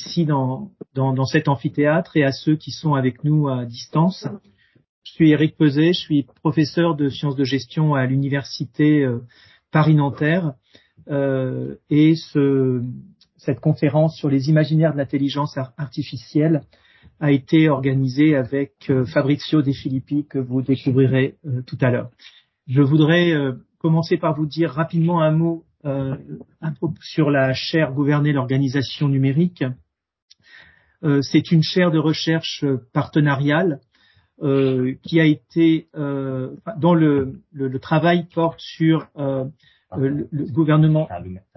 ici dans cet amphithéâtre et à ceux qui sont avec nous à distance. Je suis Éric Peuzet, je suis professeur de sciences de gestion à l'université Paris-Nanterre et cette conférence sur les imaginaires de l'intelligence artificielle a été organisée avec Fabrizio De Filippi que vous découvrirez tout à l'heure. Je voudrais commencer par vous dire rapidement un mot sur la chaire Gouverner l'organisation numérique. C'est une chaire de recherche partenariale qui a été dont le travail porte sur le gouvernement.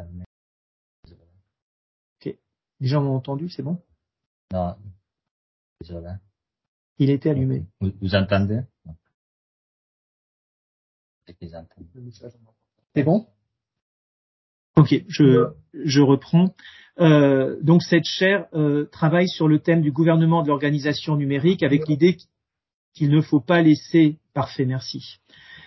Okay. Les gens m'ont entendu, c'est bon? Non, désolé. Il était allumé. Vous entendez? C'est bon? Ok, je reprends. Donc cette chaire travaille sur le thème du gouvernement de l'organisation numérique avec l'idée qu'il ne faut pas laisser, parfait, merci,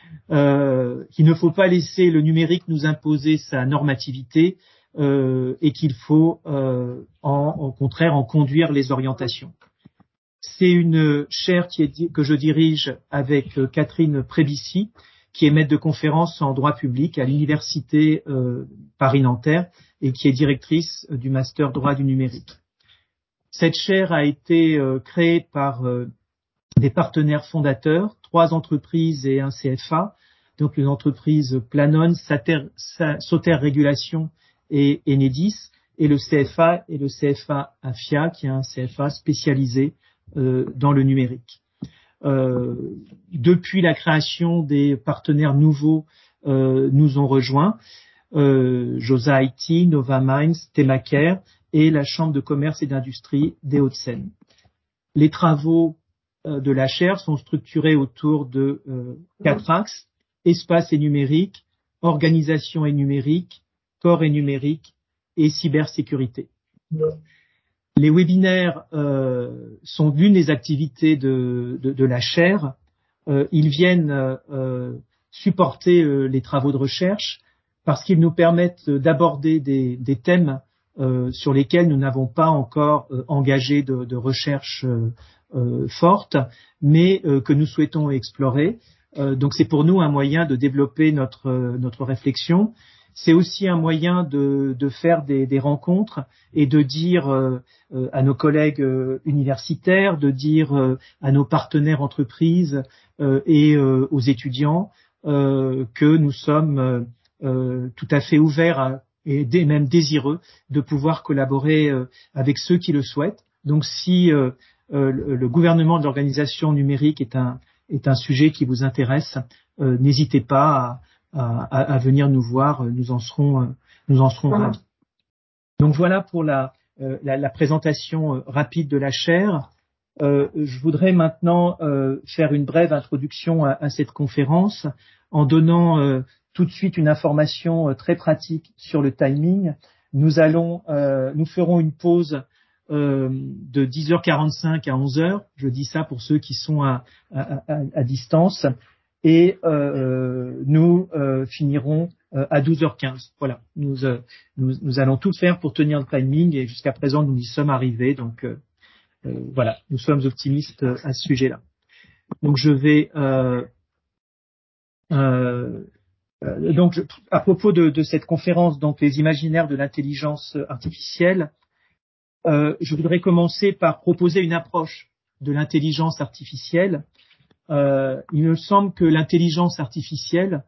qu'il ne faut pas laisser le numérique nous imposer sa normativité et qu'il faut au contraire en conduire les orientations. C'est une chaire que je dirige avec Catherine Prébici, qui est maître de conférence en droit public à l'université Paris-Nanterre et qui est directrice du master droit du numérique. Cette chaire a été créée par des partenaires fondateurs, 3 entreprises et un CFA, donc les entreprises Planon, Sauter Régulation et Enedis, et le CFA AFIA, qui est un CFA spécialisé dans le numérique. Depuis la création, des partenaires nouveaux nous ont rejoints, Josa IT, Nova Minds, Thémacare et la Chambre de commerce et d'industrie des Hauts-de-Seine. Les travaux de la chaire sont structurés autour de 4 axes: espace et numérique, organisation et numérique, corps et numérique et cybersécurité. Les webinaires sont l'une des activités de la chaire. Ils viennent supporter les travaux de recherche parce qu'ils nous permettent d'aborder des thèmes sur lesquels nous n'avons pas encore engagé de recherche forte, mais que nous souhaitons explorer. Donc c'est pour nous un moyen de développer notre réflexion. C'est aussi un moyen de faire des rencontres et de dire à nos collègues universitaires, de dire à nos partenaires entreprises et aux étudiants que nous sommes tout à fait ouverts et même désireux de pouvoir collaborer avec ceux qui le souhaitent. Donc si le gouvernement de l'organisation numérique est un sujet qui vous intéresse, n'hésitez pas à venir nous voir, nous en serons ravis. Donc voilà pour la présentation rapide de la chaire. Je voudrais maintenant faire une brève introduction à cette conférence en donnant tout de suite une information très pratique sur le timing. Nous ferons une pause de 10h45 à 11h. Je dis ça pour ceux qui sont à distance. Et nous finirons à 12h15. Voilà, nous allons tout faire pour tenir le timing et jusqu'à présent nous y sommes arrivés. Donc voilà, nous sommes optimistes à ce sujet-là. Donc je vais à propos de cette conférence, donc les imaginaires de l'intelligence artificielle, je voudrais commencer par proposer une approche de l'intelligence artificielle. Il me semble que l'intelligence artificielle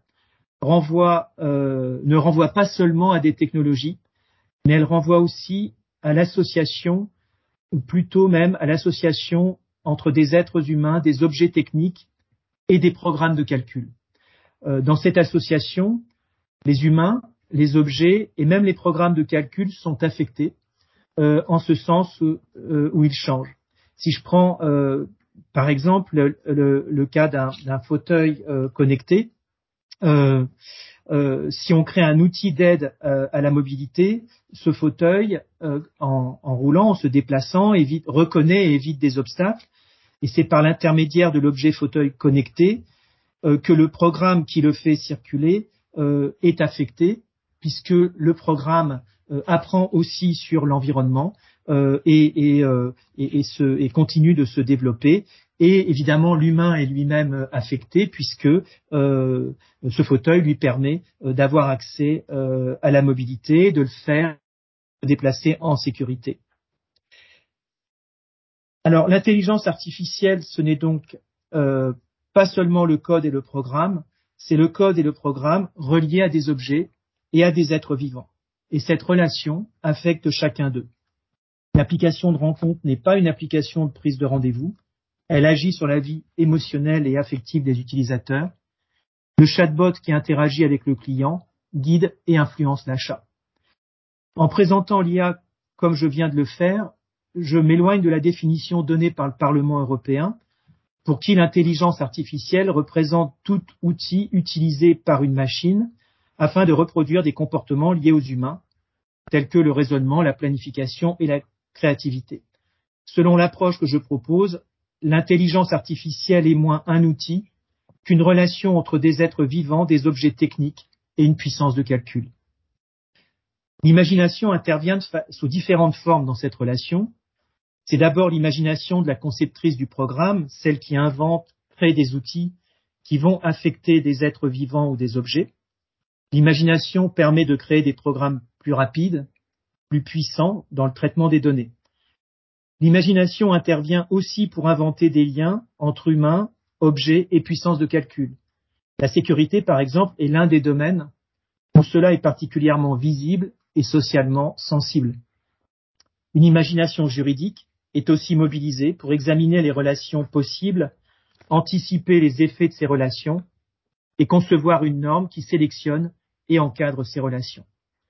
ne renvoie pas seulement à des technologies, mais elle renvoie aussi à l'association, ou plutôt même à l'association entre des êtres humains, des objets techniques et des programmes de calcul. Dans cette association, les humains, les objets et même les programmes de calcul sont affectés en ce sens où ils changent. Si je prends par exemple le cas d'un fauteuil connecté, si on crée un outil d'aide à la mobilité, ce fauteuil, en roulant, en se déplaçant, reconnaît et évite des obstacles. Et c'est par l'intermédiaire de l'objet fauteuil connecté que le programme qui le fait circuler est affecté, puisque le programme apprend aussi sur l'environnement, et continue de se développer. Et évidemment, l'humain est lui-même affecté puisque ce fauteuil lui permet d'avoir accès à la mobilité, de le faire déplacer en sécurité. Alors, l'intelligence artificielle, ce n'est donc pas seulement le code et le programme, c'est le code et le programme reliés à des objets et à des êtres vivants. Et cette relation affecte chacun d'eux. L'application de rencontre n'est pas une application de prise de rendez-vous. Elle agit sur la vie émotionnelle et affective des utilisateurs. Le chatbot qui interagit avec le client guide et influence l'achat. En présentant l'IA comme je viens de le faire, je m'éloigne de la définition donnée par le Parlement européen, pour qui l'intelligence artificielle représente tout outil utilisé par une machine afin de reproduire des comportements liés aux humains, tels que le raisonnement, la planification et la créativité. Selon l'approche que je propose, l'intelligence artificielle est moins un outil qu'une relation entre des êtres vivants, des objets techniques et une puissance de calcul. L'imagination intervient sous différentes formes dans cette relation. C'est d'abord l'imagination de la conceptrice du programme, celle qui invente, crée des outils qui vont affecter des êtres vivants ou des objets. L'imagination permet de créer des programmes plus rapides, plus puissants dans le traitement des données. L'imagination intervient aussi pour inventer des liens entre humains, objets et puissance de calcul. La sécurité, par exemple, est l'un des domaines où cela est particulièrement visible et socialement sensible. Une imagination juridique est aussi mobilisée pour examiner les relations possibles, anticiper les effets de ces relations et concevoir une norme qui sélectionne et encadre ces relations.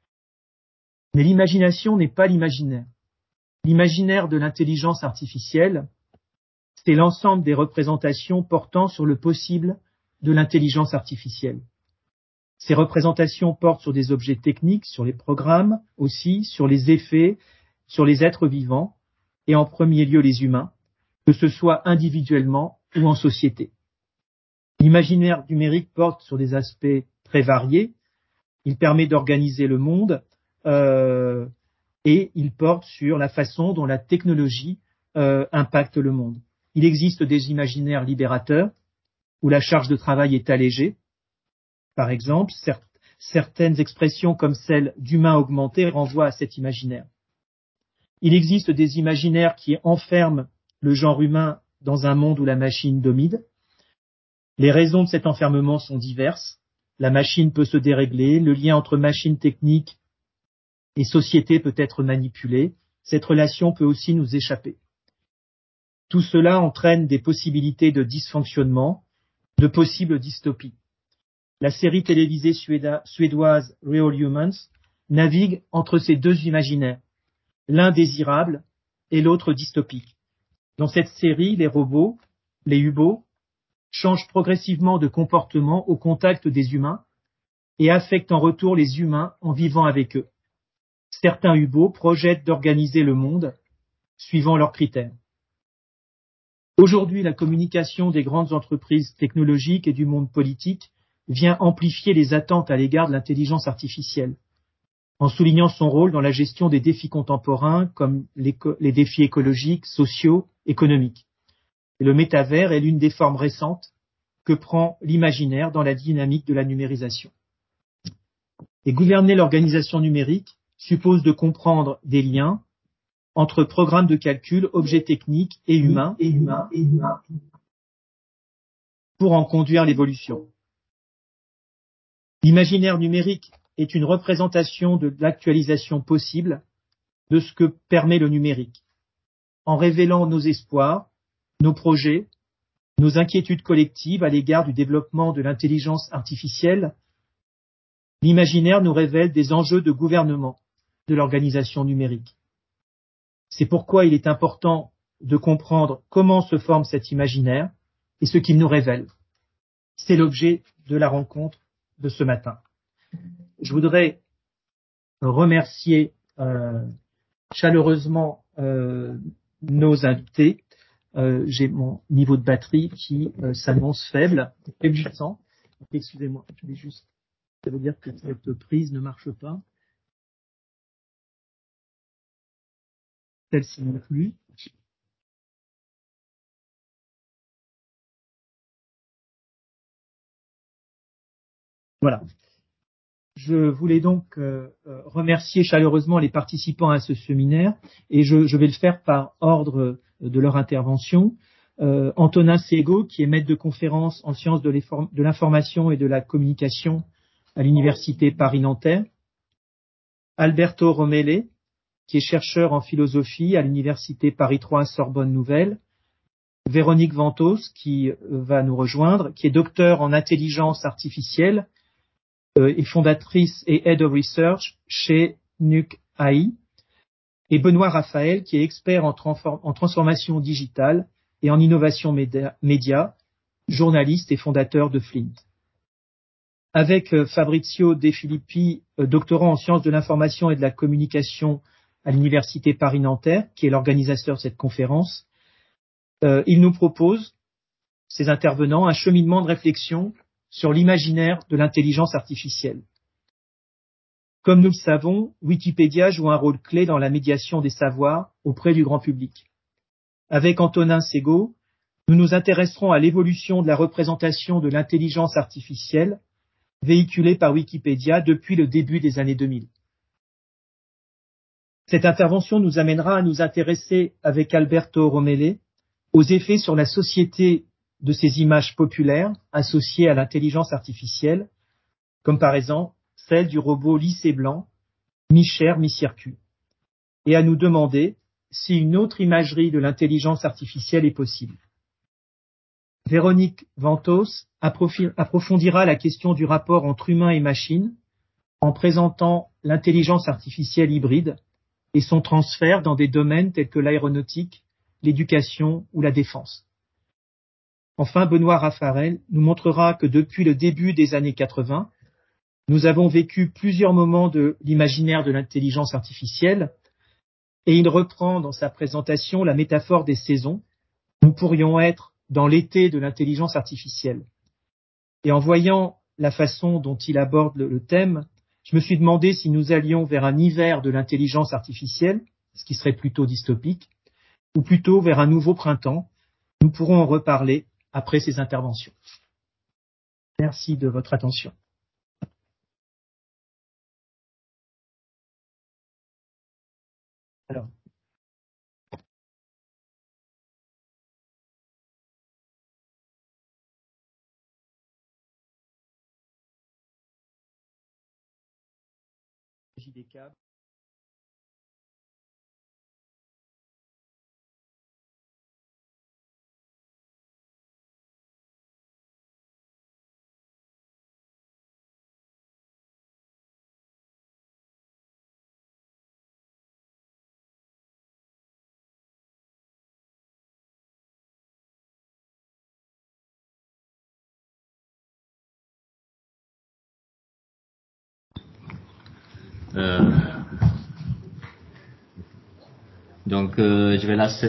Mais l'imagination n'est pas l'imaginaire. L'imaginaire de l'intelligence artificielle, c'est l'ensemble des représentations portant sur le possible de l'intelligence artificielle. Ces représentations portent sur des objets techniques, sur les programmes aussi, sur les effets, sur les êtres vivants, et en premier lieu les humains, que ce soit individuellement ou en société. L'imaginaire numérique porte sur des aspects très variés. Il permet d'organiser le monde et il porte sur la façon dont la technologie impacte le monde. Il existe des imaginaires libérateurs où la charge de travail est allégée. Par exemple, certaines expressions comme celle d'humain augmenté renvoient à cet imaginaire. Il existe des imaginaires qui enferment le genre humain dans un monde où la machine domine. Les raisons de cet enfermement sont diverses. La machine peut se dérégler, le lien entre machine technique et société peut être manipulé. Cette relation peut aussi nous échapper. Tout cela entraîne des possibilités de dysfonctionnement, de possibles dystopies. La série télévisée suédoise Real Humans navigue entre ces deux imaginaires, l'un désirable et l'autre dystopique. Dans cette série, les robots, les hubots, changent progressivement de comportement au contact des humains et affectent en retour les humains en vivant avec eux. Certains hubots projettent d'organiser le monde suivant leurs critères. Aujourd'hui, la communication des grandes entreprises technologiques et du monde politique vient amplifier les attentes à l'égard de l'intelligence artificielle, en soulignant son rôle dans la gestion des défis contemporains comme les défis écologiques, sociaux, économiques. Et le métavers est l'une des formes récentes que prend l'imaginaire dans la dynamique de la numérisation. Et gouverner l'organisation numérique suppose de comprendre des liens entre programmes de calcul, objets techniques et humains pour en conduire l'évolution. L'imaginaire numérique est une représentation de l'actualisation possible de ce que permet le numérique, en révélant nos espoirs, nos projets, nos inquiétudes collectives à l'égard du développement de l'intelligence artificielle. L'imaginaire nous révèle des enjeux de gouvernement de l'organisation numérique. C'est pourquoi il est important de comprendre comment se forme cet imaginaire et ce qu'il nous révèle. C'est l'objet de la rencontre de ce matin. Je voudrais remercier chaleureusement nos invités. J'ai mon niveau de batterie qui s'annonce faible, faiblissant. Excusez-moi, je vais juste. Ça veut dire que cette prise ne marche pas. Celle-ci non plus. Voilà. Je voulais donc remercier chaleureusement les participants à ce séminaire et je vais le faire par ordre de leur intervention. Antonin Segaud, qui est maître de conférence en sciences de l'information et de la communication à l'Université Paris-Nanterre. Alberto Romele, qui est chercheur en philosophie à l'Université Paris 3 Sorbonne Nouvelle. Véronique Ventos, qui va nous rejoindre, qui est docteur en intelligence artificielle et fondatrice et Head of Research chez Nuke AI, et Benoît Raphaël, qui est expert en transformation digitale et en innovation média, journaliste et fondateur de Flint. Avec Fabrizio De Filippi, doctorant en sciences de l'information et de la communication à l'Université Paris-Nanterre, qui est l'organisateur de cette conférence, il nous propose, ces intervenants, un cheminement de réflexion sur l'imaginaire de l'intelligence artificielle. Comme nous le savons, Wikipédia joue un rôle clé dans la médiation des savoirs auprès du grand public. Avec Antonin Segaud, nous nous intéresserons à l'évolution de la représentation de l'intelligence artificielle véhiculée par Wikipédia depuis le début des années 2000. Cette intervention nous amènera à nous intéresser avec Alberto Romele aux effets sur la société de ces images populaires associées à l'intelligence artificielle, comme par exemple celle du robot lissé blanc, mi-chair, mi-circuit, et à nous demander si une autre imagerie de l'intelligence artificielle est possible. Véronique Ventos approfondira la question du rapport entre humain et machine en présentant l'intelligence artificielle hybride et son transfert dans des domaines tels que l'aéronautique, l'éducation ou la défense. Enfin, Benoît Raphaël nous montrera que depuis le début des années 80, nous avons vécu plusieurs moments de l'imaginaire de l'intelligence artificielle et il reprend dans sa présentation la métaphore des saisons. Nous pourrions être dans l'été de l'intelligence artificielle. Et en voyant la façon dont il aborde le thème, je me suis demandé si nous allions vers un hiver de l'intelligence artificielle, ce qui serait plutôt dystopique, ou plutôt vers un nouveau printemps. Nous pourrons en reparler après ces interventions. Merci de votre attention. Alors. JDK. Donc, je vais laisser.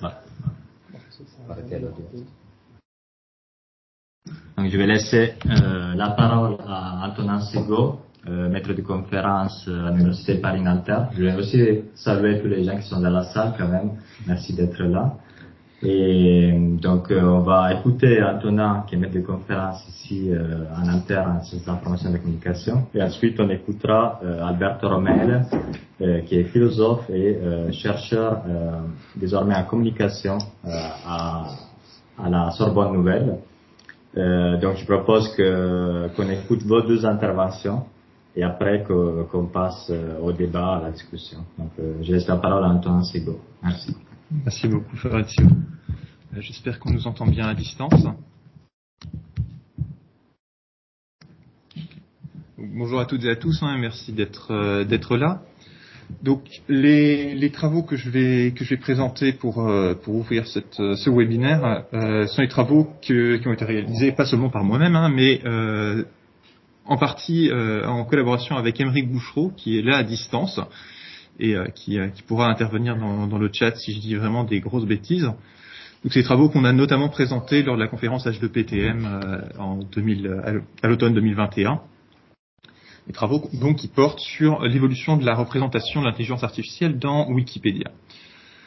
Donc, je vais laisser la parole à Antonin Segaud, maître de conférence à l'Université Paris-Nanterre. Je vais aussi saluer tous les gens qui sont dans la salle quand même. Merci d'être là. Et donc, on va écouter Antonin, qui est maître de conférence ici à Nanterre en sciences de l'information et de la communication. Et ensuite, on écoutera Alberto Romele, qui est philosophe et chercheur désormais en communication à la Sorbonne Nouvelle. Donc, je propose qu'on écoute vos deux interventions et après qu'on passe au débat, à la discussion. Donc, je laisse la parole à Antonin Segaud. Merci. Merci beaucoup, Fabrizio. J'espère qu'on nous entend bien à distance. Bonjour à toutes et à tous, merci d'être là. Donc, les travaux que je vais présenter pour ouvrir ce webinaire sont les travaux qui ont été réalisés pas seulement par moi-même, mais en partie en collaboration avec Émeric Bouchereau, qui est là à distance et qui pourra intervenir dans le chat si je dis vraiment des grosses bêtises. Donc, ces travaux qu'on a notamment présentés lors de la conférence H2PTM à l'automne 2021. Des travaux donc qui portent sur l'évolution de la représentation de l'intelligence artificielle dans Wikipédia.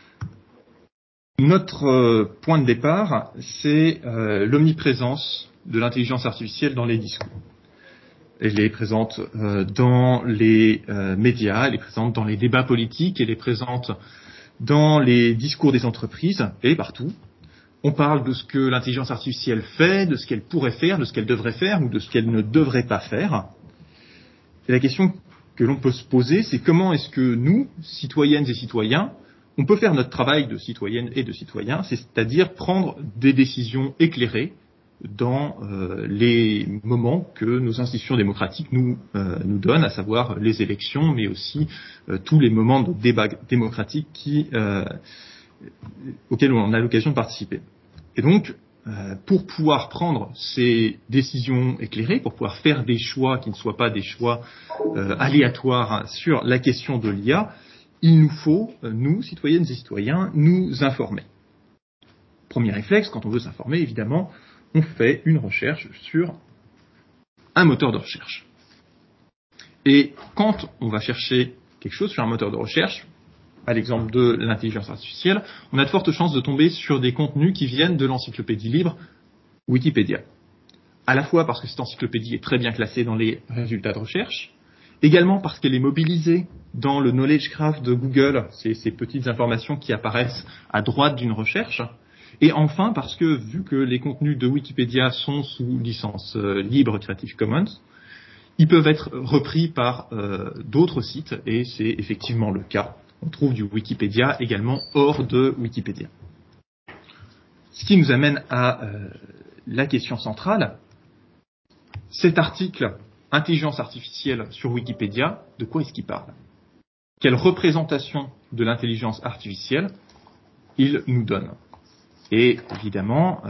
Notre point de départ, c'est l'omniprésence de l'intelligence artificielle dans les discours. Elle est présente dans les médias, elle est présente dans les débats politiques, elle est présente dans les discours des entreprises et partout. On parle de ce que l'intelligence artificielle fait, de ce qu'elle pourrait faire, de ce qu'elle devrait faire ou de ce qu'elle ne devrait pas faire. Et la question que l'on peut se poser, c'est comment est-ce que nous, citoyennes et citoyens, on peut faire notre travail de citoyennes et de citoyens, c'est-à-dire prendre des décisions éclairées dans les moments que nos institutions démocratiques nous donnent, à savoir les élections, mais aussi tous les moments de débat démocratique auxquels on a l'occasion de participer. Et donc, pour pouvoir prendre ces décisions éclairées, pour pouvoir faire des choix qui ne soient pas des choix aléatoires sur la question de l'IA, il nous faut, nous, citoyennes et citoyens, nous informer. Premier réflexe, quand on veut s'informer, évidemment, on fait une recherche sur un moteur de recherche. Et quand on va chercher quelque chose sur un moteur de recherche, à l'exemple de l'intelligence artificielle, on a de fortes chances de tomber sur des contenus qui viennent de l'encyclopédie libre Wikipédia. À la fois parce que cette encyclopédie est très bien classée dans les résultats de recherche, également parce qu'elle est mobilisée dans le knowledge graph de Google, c'est ces petites informations qui apparaissent à droite d'une recherche, et enfin parce que, vu que les contenus de Wikipédia sont sous licence libre Creative Commons, ils peuvent être repris par d'autres sites, et c'est effectivement le cas. On trouve du Wikipédia également hors de Wikipédia. Ce qui nous amène à la question centrale. Cet article « Intelligence artificielle sur Wikipédia », de quoi est-ce qu'il parle? Quelle représentation de l'intelligence artificielle il nous donne? Et évidemment,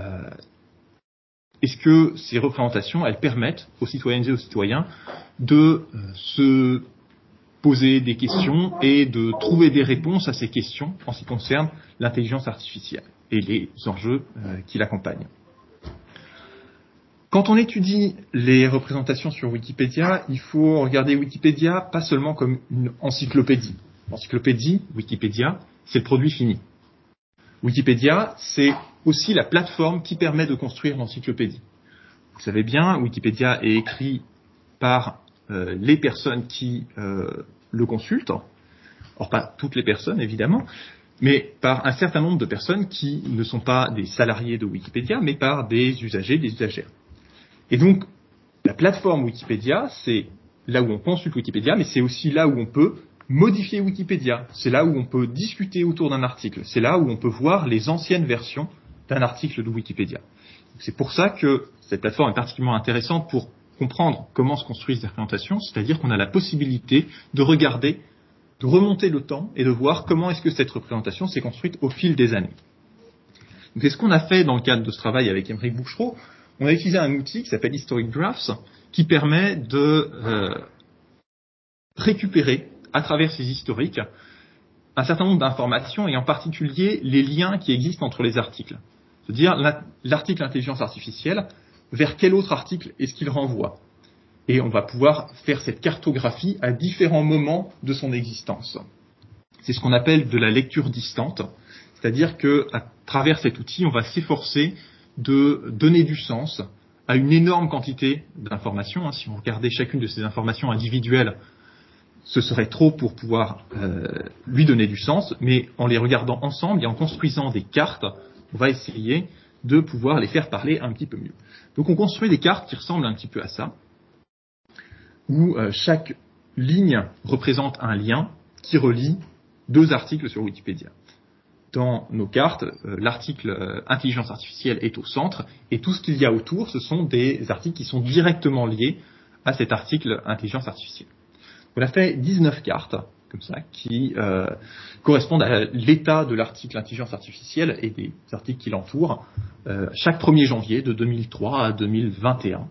est-ce que ces représentations, elles permettent aux citoyennes et aux citoyens de se poser des questions et de trouver des réponses à ces questions en ce qui concerne l'intelligence artificielle et les enjeux qui l'accompagnent. Quand on étudie les représentations sur Wikipédia, il faut regarder Wikipédia pas seulement comme une encyclopédie. L'encyclopédie, Wikipédia, c'est le produit fini. Wikipédia, c'est aussi la plateforme qui permet de construire l'encyclopédie. Vous savez bien, Wikipédia est écrit par les personnes qui le consultent, or pas toutes les personnes évidemment, mais par un certain nombre de personnes qui ne sont pas des salariés de Wikipédia, mais par des usagers, des usagères. Et donc, la plateforme Wikipédia, c'est là où on consulte Wikipédia, mais c'est aussi là où on peut modifier Wikipédia. C'est là où on peut discuter autour d'un article. C'est là où on peut voir les anciennes versions d'un article de Wikipédia. C'est pour ça que cette plateforme est particulièrement intéressante pour comprendre comment se construisent les représentations, c'est-à-dire qu'on a la possibilité de regarder, de remonter le temps et de voir comment est-ce que cette représentation s'est construite au fil des années. Donc, c'est ce qu'on a fait dans le cadre de ce travail avec Émeric Bouchereau. On a utilisé un outil qui s'appelle Historic Graphs, qui permet de récupérer, à travers ces historiques, un certain nombre d'informations et en particulier les liens qui existent entre les articles. C'est-à-dire l'article intelligence artificielle, vers quel autre article est-ce qu'il renvoie? Et on va pouvoir faire cette cartographie à différents moments de son existence. C'est ce qu'on appelle de la lecture distante, c'est-à-dire qu'à travers cet outil, on va s'efforcer de donner du sens à une énorme quantité d'informations. Si on regardait chacune de ces informations individuelles, ce serait trop pour pouvoir lui donner du sens, mais en les regardant ensemble et en construisant des cartes, on va essayer de pouvoir les faire parler un petit peu mieux. Donc on construit des cartes qui ressemblent un petit peu à ça, où chaque ligne représente un lien qui relie deux articles sur Wikipédia. Dans nos cartes, l'article intelligence artificielle est au centre, et tout ce qu'il y a autour, ce sont des articles qui sont directement liés à cet article intelligence artificielle. On a fait 19 cartes, comme ça, qui correspondent à l'état de l'article intelligence artificielle et des articles qui l'entourent, chaque 1er janvier de 2003 à 2021.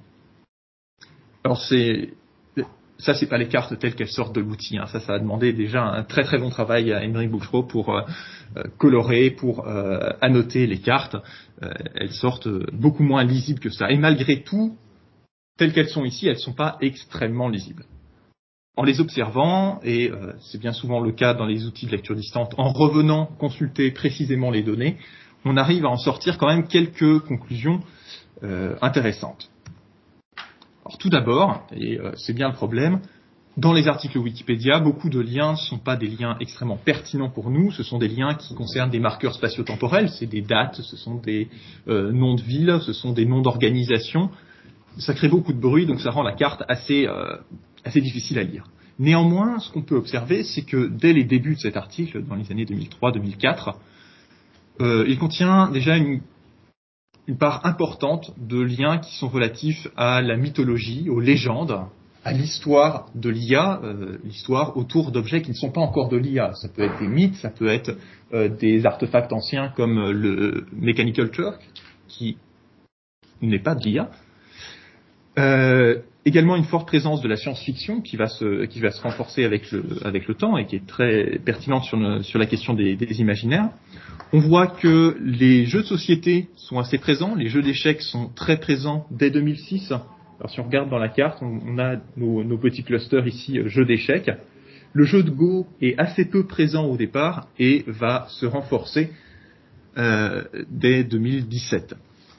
Alors ça, c'est pas les cartes telles qu'elles sortent de l'outil. Ça a demandé déjà un très très bon travail à Émeric Bouchereau pour colorer, pour annoter les cartes. Elles sortent beaucoup moins lisibles que ça. Et malgré tout, telles qu'elles sont ici, elles ne sont pas extrêmement lisibles. en les observant, et c'est bien souvent le cas dans les outils de lecture distante, en revenant consulter précisément les données, on arrive à en sortir quand même quelques conclusions intéressantes. Alors tout d'abord, et c'est bien le problème, dans les articles Wikipédia, beaucoup de liens ne sont pas des liens extrêmement pertinents pour nous, ce sont des liens qui concernent des marqueurs spatio-temporels, c'est des dates, ce sont des noms de villes, ce sont des noms d'organisations. Ça crée beaucoup de bruit, donc ça rend la carte assez difficile à lire. Néanmoins, ce qu'on peut observer, c'est que dès les débuts de cet article, dans les années 2003-2004, il contient déjà une part importante de liens qui sont relatifs à la mythologie, aux légendes, à l'histoire de l'IA, l'histoire autour d'objets qui ne sont pas encore de l'IA. Ça peut être des mythes, ça peut être des artefacts anciens comme le Mechanical Turk, qui n'est pas de l'IA. Également une forte présence de la science-fiction qui va se renforcer avec le temps et qui est très pertinente sur la question des imaginaires. On voit que les jeux de société sont assez présents, les jeux d'échecs sont très présents dès 2006. Alors si on regarde dans la carte, on a nos petits clusters ici, jeux d'échecs. Le jeu de Go est assez peu présent au départ et va se renforcer dès 2017.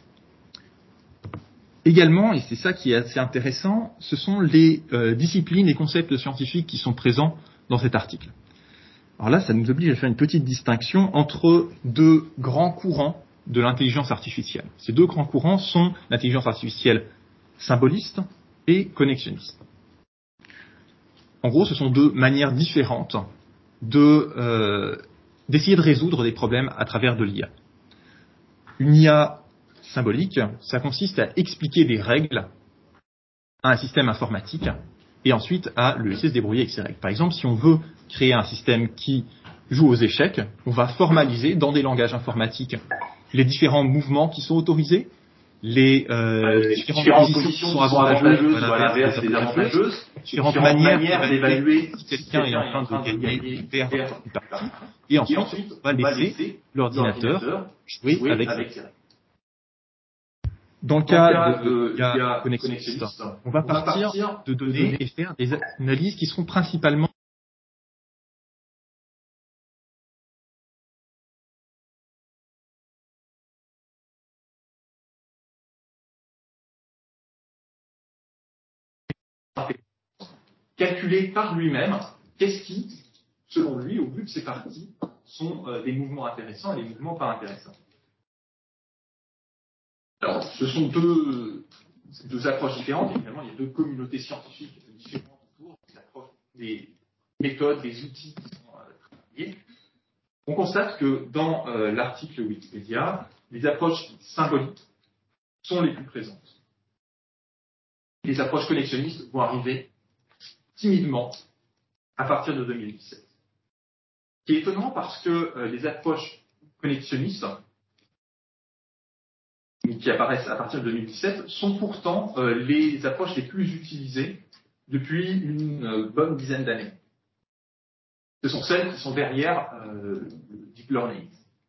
Également, et c'est ça qui est assez intéressant, ce sont les disciplines et concepts scientifiques qui sont présents dans cet article. Alors là, ça nous oblige à faire une petite distinction entre deux grands courants de l'intelligence artificielle. Ces deux grands courants sont l'intelligence artificielle symboliste et connexionniste. En gros, ce sont deux manières différentes d'essayer de résoudre des problèmes à travers de l'IA. Une IA symbolique, ça consiste à expliquer des règles à un système informatique et ensuite à le laisser se débrouiller avec ces règles. Par exemple, si on veut créer un système qui joue aux échecs, on va formaliser dans des langages informatiques les différents mouvements qui sont autorisés, les différentes positions qui sont avantageuses ou à l'inverse désavantageuses, différentes manières d'évaluer si quelqu'un est en train de gagner ou perdre une partie, et ensuite on va laisser l'ordinateur jouer avec ces règles. Dans le cas de l'IA connexionniste, on va partir de données et faire des analyses qui seront principalement calculées par lui-même, qu'est-ce qui, selon lui, au vu de ces parties, sont des mouvements intéressants et des mouvements pas intéressants. Alors, ce sont deux approches différentes. Évidemment, il y a deux communautés scientifiques différentes autour des méthodes, des outils qui sont travaillés. On constate que dans l'article Wikipédia, les approches symboliques sont les plus présentes. Les approches connexionnistes vont arriver timidement à partir de 2017. Ce qui est étonnant parce que les approches connexionnistes qui apparaissent à partir de 2017 sont pourtant les approches les plus utilisées depuis une bonne dizaine d'années. Ce sont celles qui sont derrière le deep learning.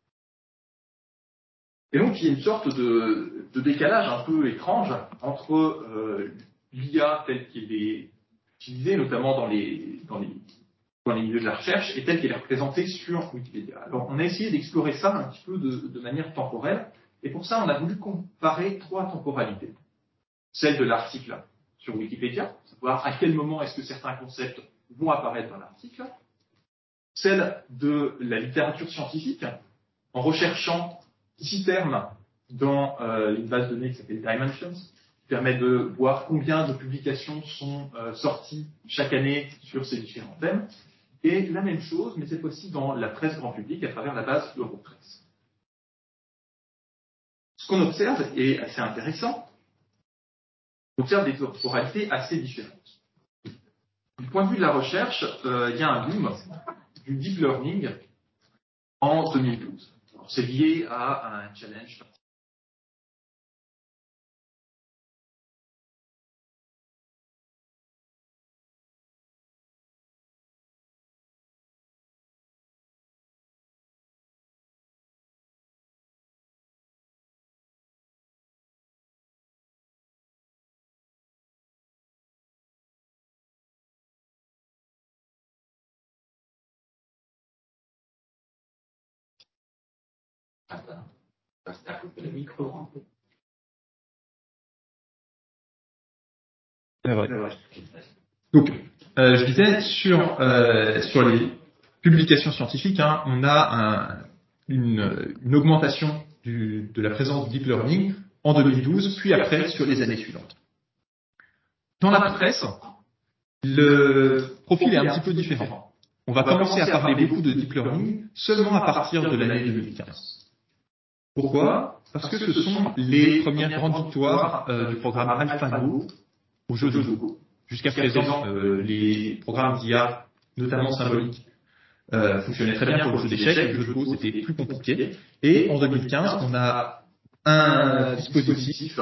Et donc il y a une sorte de décalage un peu étrange entre l'IA telle qu'elle est utilisée, notamment dans les milieux de la recherche, et telle qu'elle est représentée sur Wikipédia. Alors on a essayé d'explorer ça un petit peu de manière temporelle, et pour ça on a voulu comparer trois temporalités. Celle de l'article sur Wikipédia, savoir à quel moment est-ce que certains concepts vont apparaître dans l'article, celle de la littérature scientifique, en recherchant 6 termes dans une base de données qui s'appelle Dimensions, qui permet de voir combien de publications sont sorties chaque année sur ces différents thèmes, et la même chose, mais cette fois-ci dans la presse grand public à travers la base Europresse. Ce qu'on observe est assez intéressant. On observe des temporalités assez différentes. Du point de vue de la recherche, il y a un boom du deep learning en 2012. C'est lié à un challenge Attends, c'est à côté le micro. C'est vrai. Donc, je disais, sur les publications scientifiques, hein, on a une augmentation de la présence du deep learning en 2012, puis après sur les années suivantes. Dans la presse, le profil est un petit peu différent. On va commencer à parler beaucoup de deep learning seulement à partir de l'année 2015. Pourquoi? Parce que ce sont les premières grandes victoires du programme AlphaGo au jeu de Go. Jusqu'à présent, les programmes d'IA, notamment symboliques, fonctionnaient très bien pour le jeu d'échecs. Le jeu de Go, c'était plus compliqué. Et en 2015, on a un dispositif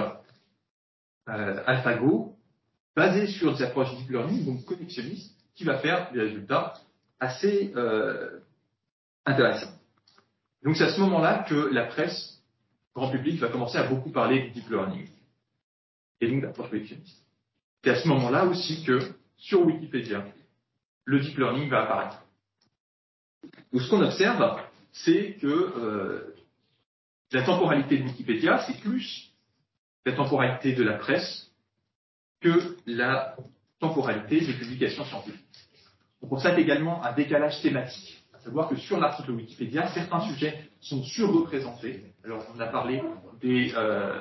AlphaGo basé sur des approches deep learning, donc connexionnistes, qui va faire des résultats assez intéressants. Donc c'est à ce moment-là que la presse, grand public, va commencer à beaucoup parler du deep learning et donc d'approche connextionniste. C'est à ce moment-là aussi que, sur Wikipédia, le deep learning va apparaître. Donc ce qu'on observe, c'est que la temporalité de Wikipédia, c'est plus la temporalité de la presse que la temporalité des publications scientifiques. On constate également un décalage thématique, à savoir que sur l'article Wikipédia, certains sujets sont surreprésentés. Alors on a parlé des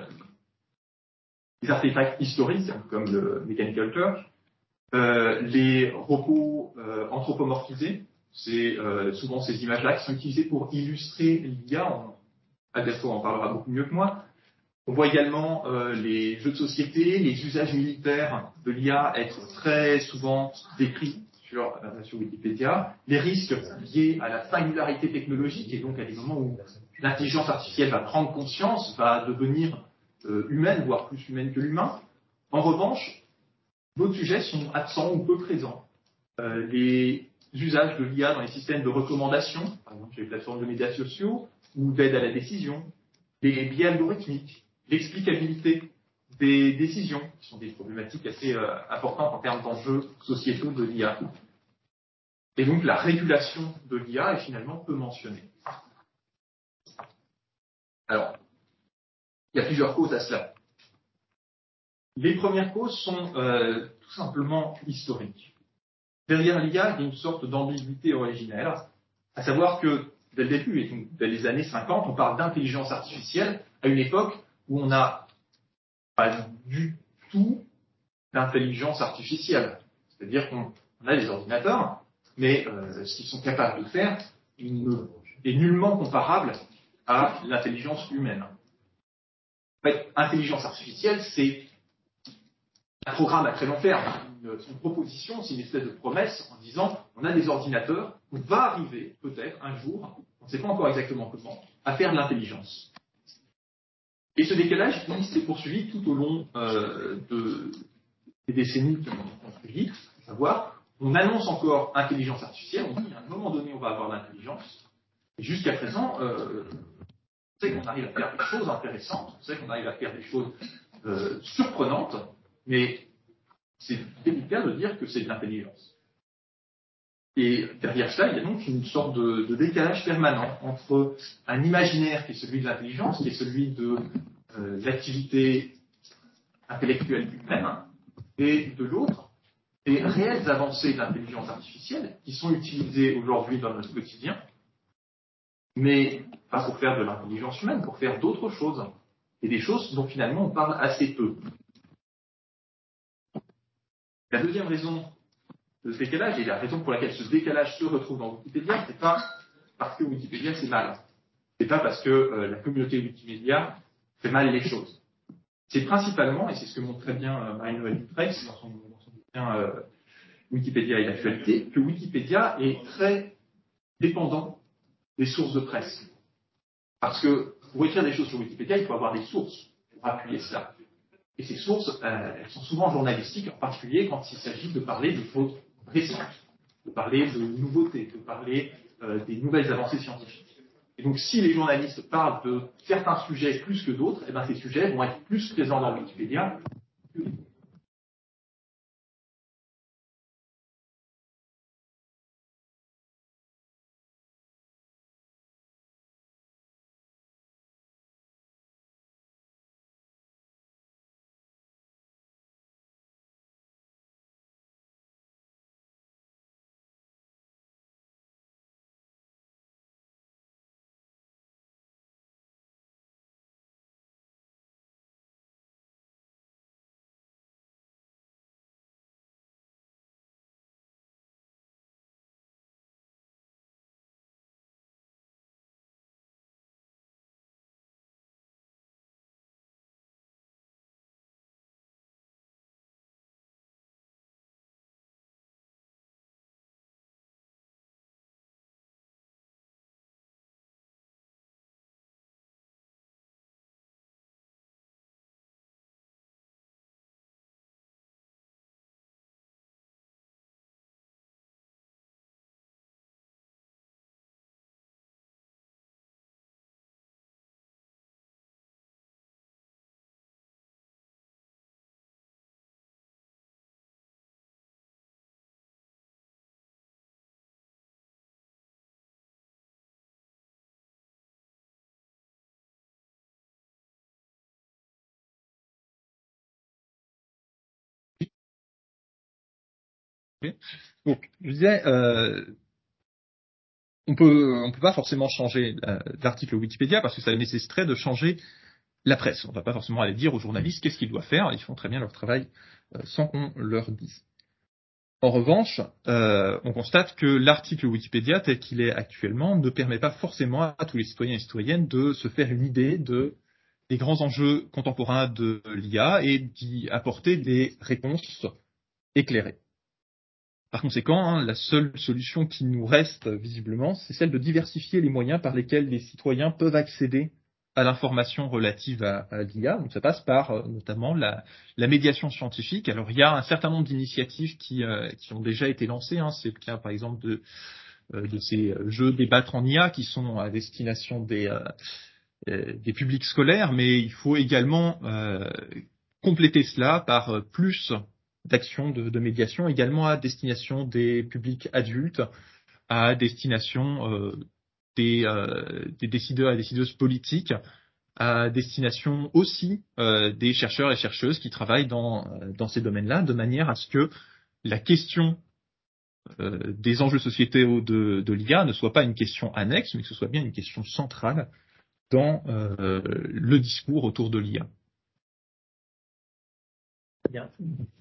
artefacts historiques, comme le Mechanical Turk, les robots anthropomorphisés, c'est souvent ces images-là qui sont utilisées pour illustrer l'IA. Adelpho en parlera beaucoup mieux que moi. On voit également les jeux de société, les usages militaires de l'IA être très souvent décrits sur Wikipédia, les risques liés à la singularité technologique et donc à des moments où l'intelligence artificielle va prendre conscience, va devenir humaine, voire plus humaine que l'humain. En revanche, d'autres sujets sont absents ou peu présents. Les usages de l'IA dans les systèmes de recommandation, par exemple sur les plateformes de médias sociaux, ou d'aide à la décision, les biais algorithmiques, l'explicabilité des décisions, qui sont des problématiques assez importantes en termes d'enjeux sociétaux de l'IA. Et donc la régulation de l'IA est finalement peu mentionnée. Alors, il y a plusieurs causes à cela. Les premières causes sont tout simplement historiques. Derrière l'IA, il y a une sorte d'ambiguïté originelle, à savoir que dès le début, et donc dès les années 50, on parle d'intelligence artificielle à une époque où on n'a pas du tout d'intelligence artificielle. C'est-à-dire qu'on a des ordinateurs, mais ce qu'ils sont capables de faire est nullement comparable à l'intelligence humaine. En fait, intelligence artificielle, c'est un programme à très long terme. Une proposition, c'est une espèce de promesse en disant on a des ordinateurs, on va arriver peut-être un jour, on ne sait pas encore exactement comment, à faire de l'intelligence. Et ce décalage, il s'est poursuivi tout au long des décennies qui ont suivi, à savoir, on annonce encore intelligence artificielle, on dit à un moment donné on va avoir l'intelligence, et jusqu'à présent, on sait qu'on arrive à faire des choses intéressantes, on sait qu'on arrive à faire des choses surprenantes, mais c'est délicat de dire que c'est de l'intelligence. Et derrière cela, il y a donc une sorte de décalage permanent entre un imaginaire qui est celui de l'intelligence, qui est celui de l'activité intellectuelle humaine, et de l'autre, des réelles avancées de l'intelligence artificielle qui sont utilisées aujourd'hui dans notre quotidien, mais pas pour faire de l'intelligence humaine, pour faire d'autres choses, et des choses dont finalement on parle assez peu. La deuxième raison de ce décalage, et la raison pour laquelle ce décalage se retrouve dans Wikipédia, c'est pas parce que Wikipédia c'est mal. C'est pas parce que la communauté Wikimedia fait mal les choses. C'est principalement, et c'est ce que montre très bien Marie-Noëlle Duprex dans son bouquin Wikipédia et l'actualité, que Wikipédia est très dépendant des sources de presse. Parce que pour écrire des choses sur Wikipédia, il faut avoir des sources pour appuyer cela. Et ces sources, elles sont souvent journalistiques, en particulier quand il s'agit de parler de choses récentes, de parler de nouveautés, de parler des nouvelles avancées scientifiques. Et donc, si les journalistes parlent de certains sujets plus que d'autres, eh ben, ces sujets vont être plus présents dans Wikipédia que les autres. Donc, je disais, on peut pas forcément changer l'article Wikipédia parce que ça nécessiterait de changer la presse. On va pas forcément aller dire aux journalistes qu'est-ce qu'ils doivent faire. Ils font très bien leur travail sans qu'on leur dise. En revanche, on constate que l'article Wikipédia tel qu'il est actuellement ne permet pas forcément à tous les citoyens et citoyennes de se faire une idée des grands enjeux contemporains de l'IA et d'y apporter des réponses éclairées. Par conséquent, la seule solution qui nous reste visiblement, c'est celle de diversifier les moyens par lesquels les citoyens peuvent accéder à l'information relative à l'IA. Donc ça passe par notamment la médiation scientifique. Alors il y a un certain nombre d'initiatives qui ont déjà été lancées. C'est le cas par exemple de ces jeux débattre en IA qui sont à destination des publics scolaires, mais il faut également compléter cela par plus d'actions de médiation, également à destination des publics adultes, à destination des décideurs et décideuses politiques, à destination aussi des chercheurs et chercheuses qui travaillent dans ces domaines-là, de manière à ce que la question des enjeux sociétaux de l'IA ne soit pas une question annexe, mais que ce soit bien une question centrale dans le discours autour de l'IA. Bien.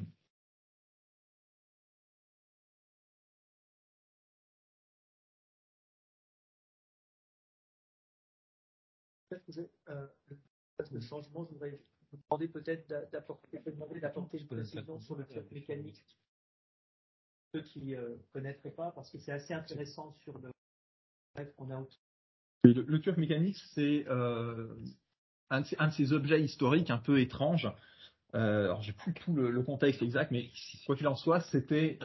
Le changement, je voudrais vous demander peut-être d'apporter une précision sur le turc mécanique. Ceux qui ne connaîtraient pas, parce que c'est assez intéressant sur le rêve qu'on a autour. Le turc mécanique, c'est un de ces objets historiques un peu étranges. Alors, j'ai plus tout le contexte exact, mais quoi qu'il en soit, c'était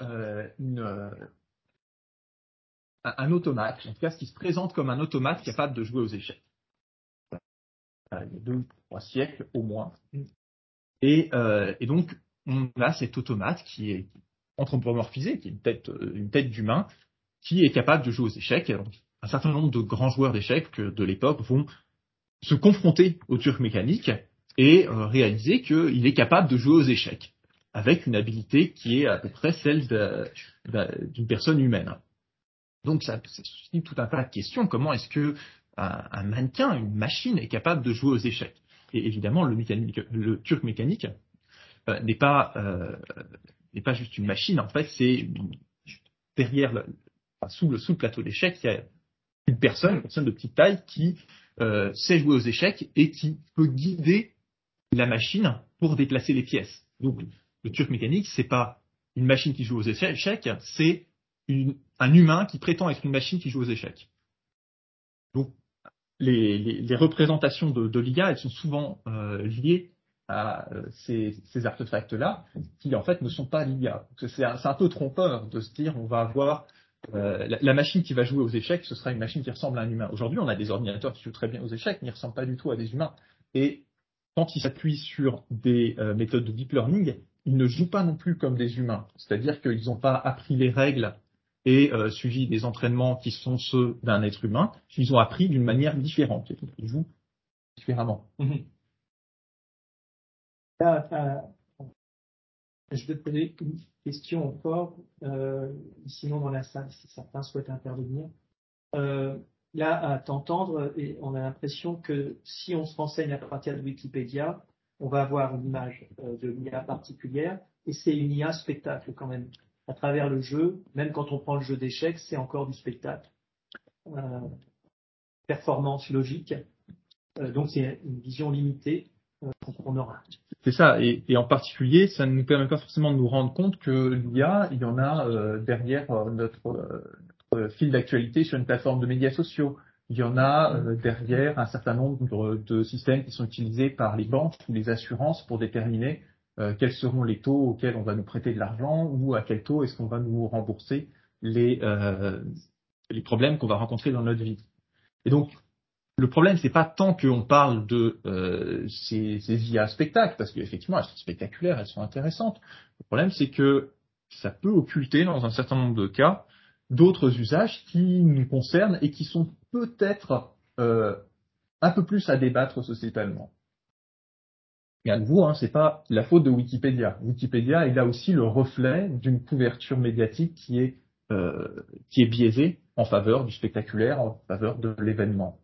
un automate, en tout cas, ce qui se présente comme un automate capable de jouer aux échecs. Il y a 2 ou 3 siècles au moins. Et donc, on a cet automate qui est anthropomorphisé, qui est une tête d'humain, qui est capable de jouer aux échecs. Alors, un certain nombre de grands joueurs d'échecs de l'époque vont se confronter au turc mécanique et réaliser qu'il est capable de jouer aux échecs avec une habilité qui est à peu près celle d'une personne humaine. Donc ça suscite tout un tas de questions. Comment est-ce que un mannequin, une machine, est capable de jouer aux échecs? Et évidemment, le turc mécanique n'est pas juste une machine. En fait, c'est derrière, sous le plateau d'échecs, il y a une personne de petite taille qui sait jouer aux échecs et qui peut guider la machine pour déplacer les pièces. Donc, le turc mécanique, c'est pas une machine qui joue aux échecs, c'est un humain qui prétend être une machine qui joue aux échecs. Donc, les représentations de l'IA, elles sont souvent liées à ces artefacts-là, qui en fait ne sont pas l'IA. C'est un peu trompeur de se dire on va avoir la machine qui va jouer aux échecs, ce sera une machine qui ressemble à un humain. Aujourd'hui, on a des ordinateurs qui jouent très bien aux échecs, mais ils ne ressemblent pas du tout à des humains. Et quand ils s'appuient sur des méthodes de deep learning, ils ne jouent pas non plus comme des humains. C'est-à-dire qu'ils n'ont pas appris les règles et suivi des entraînements qui sont ceux d'un être humain. Ils ont appris d'une manière différente. Ils jouent différemment. Je vais te poser une question encore, sinon dans la salle, si certains souhaitent intervenir. Là, à t'entendre, on a l'impression que si on se renseigne à partir de Wikipédia, on va avoir une image de l'IA particulière, et c'est une IA spectacle quand même. À travers le jeu, même quand on prend le jeu d'échecs, c'est encore du spectacle. Performance logique. Donc c'est une vision limitée qu'on aura. C'est ça, et en particulier, ça ne nous permet pas forcément de nous rendre compte que l'IA, il y en a derrière notre fil d'actualité sur une plateforme de médias sociaux. Il y en a derrière un certain nombre de systèmes qui sont utilisés par les banques ou les assurances pour déterminer quels seront les taux auxquels on va nous prêter de l'argent ou à quel taux est-ce qu'on va nous rembourser les problèmes qu'on va rencontrer dans notre vie. Et donc, le problème, c'est pas tant qu'on parle de ces IA spectacles, parce qu'effectivement, elles sont spectaculaires, elles sont intéressantes. Le problème, c'est que ça peut occulter, dans un certain nombre de cas, d'autres usages qui nous concernent et qui sont peut-être un peu plus à débattre sociétalement. Et à nouveau, c'est pas la faute de Wikipédia. Wikipédia est là aussi le reflet d'une couverture médiatique qui est biaisée en faveur du spectaculaire, en faveur de l'événement.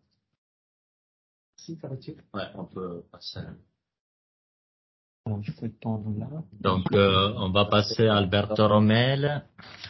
Ouais, on peut passer. Je peux tendre là. Donc, on va passer à Alberto Romel.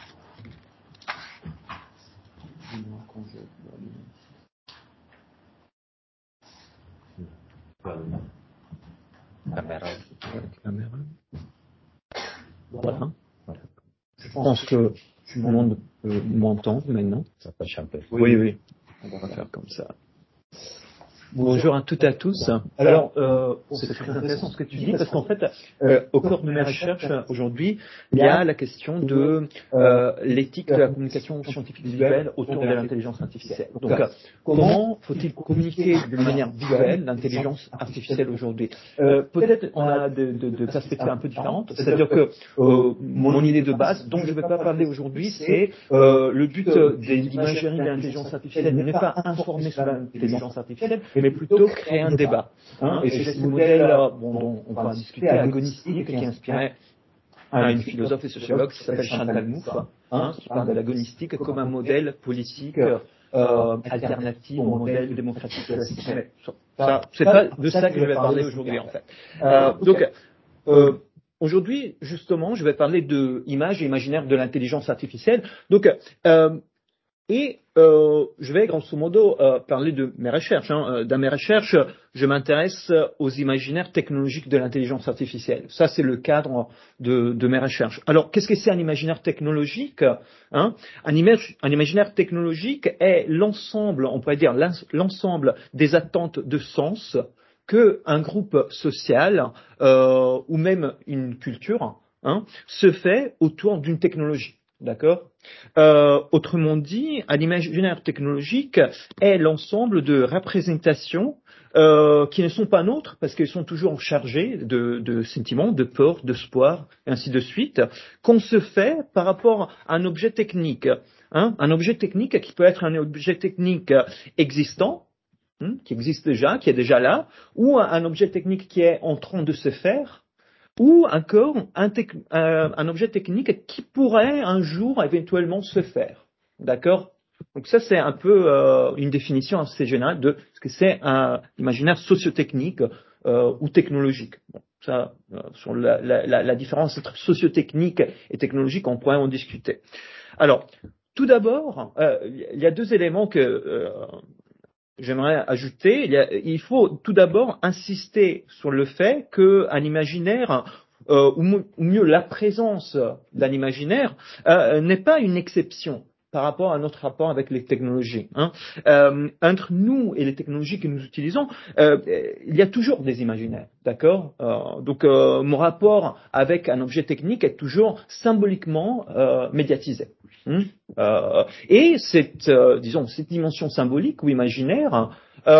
Voilà. Je pense que tout le monde m'entend maintenant. Ça peut chanter. Oui. On va faire comme ça. Bonjour à toutes et à tous. Alors, c'est très intéressant ce que tu dis, parce qu'en fait, au cœur de mes recherches aujourd'hui, il y a la question de l'éthique de la communication scientifique visuelle autour de l'intelligence artificielle. Donc, comment faut-il communiquer de manière visuelle l'intelligence artificielle aujourd'hui? Peut-être on a de perspectives un peu différentes, c'est-à-dire que mon idée de base, dont je ne vais pas parler aujourd'hui, c'est le but de l'imagerie de l'intelligence artificielle n'est pas informer sur l'intelligence artificielle, mais plutôt créer un débat. Et c'est ce modèle dont on va discuter, agonistique, qui est inspiré d'une philosophe et sociologue qui s'appelle Chantal Mouffe, qui parle de l'agonistique comme un modèle politique alternatif au modèle démocratique classique. C'est pas de ça que je vais parler aujourd'hui, en fait. Aujourd'hui, justement, je vais parler de images et imaginaire de l'intelligence artificielle. Donc, je vais grosso modo parler de mes recherches. Dans mes recherches, je m'intéresse aux imaginaires technologiques de l'intelligence artificielle. Ça, c'est le cadre de mes recherches. Alors, qu'est-ce que c'est un imaginaire technologique? Un imaginaire technologique est l'ensemble, on pourrait dire l'ensemble des attentes de sens que un groupe social ou même une culture se fait autour d'une technologie. D'accord? Autrement dit, un imaginaire technologique est l'ensemble de représentations qui ne sont pas nôtres parce qu'elles sont toujours chargées de sentiments, de peur, d'espoir, et ainsi de suite, qu'on se fait par rapport à un objet technique. Un objet technique qui peut être un objet technique existant, qui existe déjà, qui est déjà là, ou un objet technique qui est en train de se faire, ou encore un objet technique qui pourrait un jour éventuellement se faire. D'accord? Donc ça, c'est un peu une définition assez générale de ce que c'est un imaginaire sociotechnique ou technologique. Bon, ça, sur la différence entre sociotechnique et technologique, on pourrait en discuter. Alors, tout d'abord, il y a deux éléments que j'aimerais ajouter. Il faut tout d'abord insister sur le fait qu'un imaginaire, ou mieux la présence d'un imaginaire, n'est pas une exception par rapport à notre rapport avec les technologies. Entre nous et les technologies que nous utilisons, il y a toujours des imaginaires, d'accord? Donc mon rapport avec un objet technique est toujours symboliquement médiatisé. Et cette dimension symbolique ou imaginaire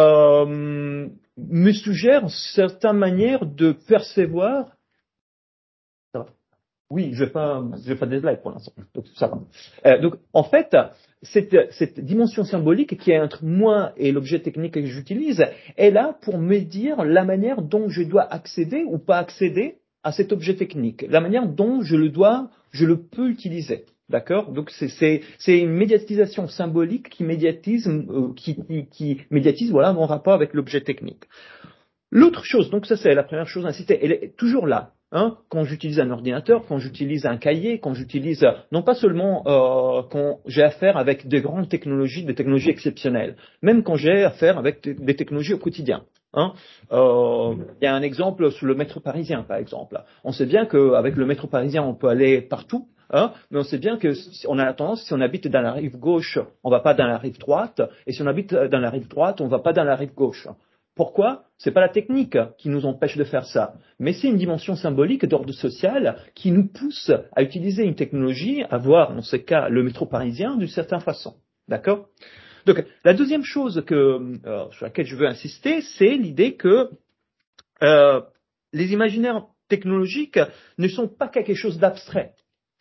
me suggère certaines manières de percevoir. Ça va? Oui, je vais pas des slides pour l'instant. Donc ça va. Donc en fait, cette dimension symbolique qui est entre moi et l'objet technique que j'utilise est là pour me dire la manière dont je dois accéder ou pas accéder à cet objet technique, la manière dont je le peux utiliser. D'accord? Donc c'est une médiatisation symbolique qui médiatise voilà mon rapport avec l'objet technique. L'autre chose, donc ça c'est la première chose à citer, elle est toujours là. Quand j'utilise un ordinateur, quand j'utilise un cahier, quand j'utilise non pas seulement quand j'ai affaire avec des grandes technologies, des technologies exceptionnelles, même quand j'ai affaire avec des technologies au quotidien. Il y a un exemple sur le métro parisien, par exemple. On sait bien qu'avec le métro parisien, on peut aller partout. Mais on sait bien que on a la tendance, si on habite dans la rive gauche, on va pas dans la rive droite, et si on habite dans la rive droite, on va pas dans la rive gauche. Pourquoi? C'est pas la technique qui nous empêche de faire ça, mais c'est une dimension symbolique d'ordre social qui nous pousse à utiliser une technologie, à voir, dans ce cas, le métro parisien d'une certaine façon. D'accord? Donc, la deuxième chose sur laquelle je veux insister, c'est l'idée que les imaginaires technologiques ne sont pas quelque chose d'abstrait.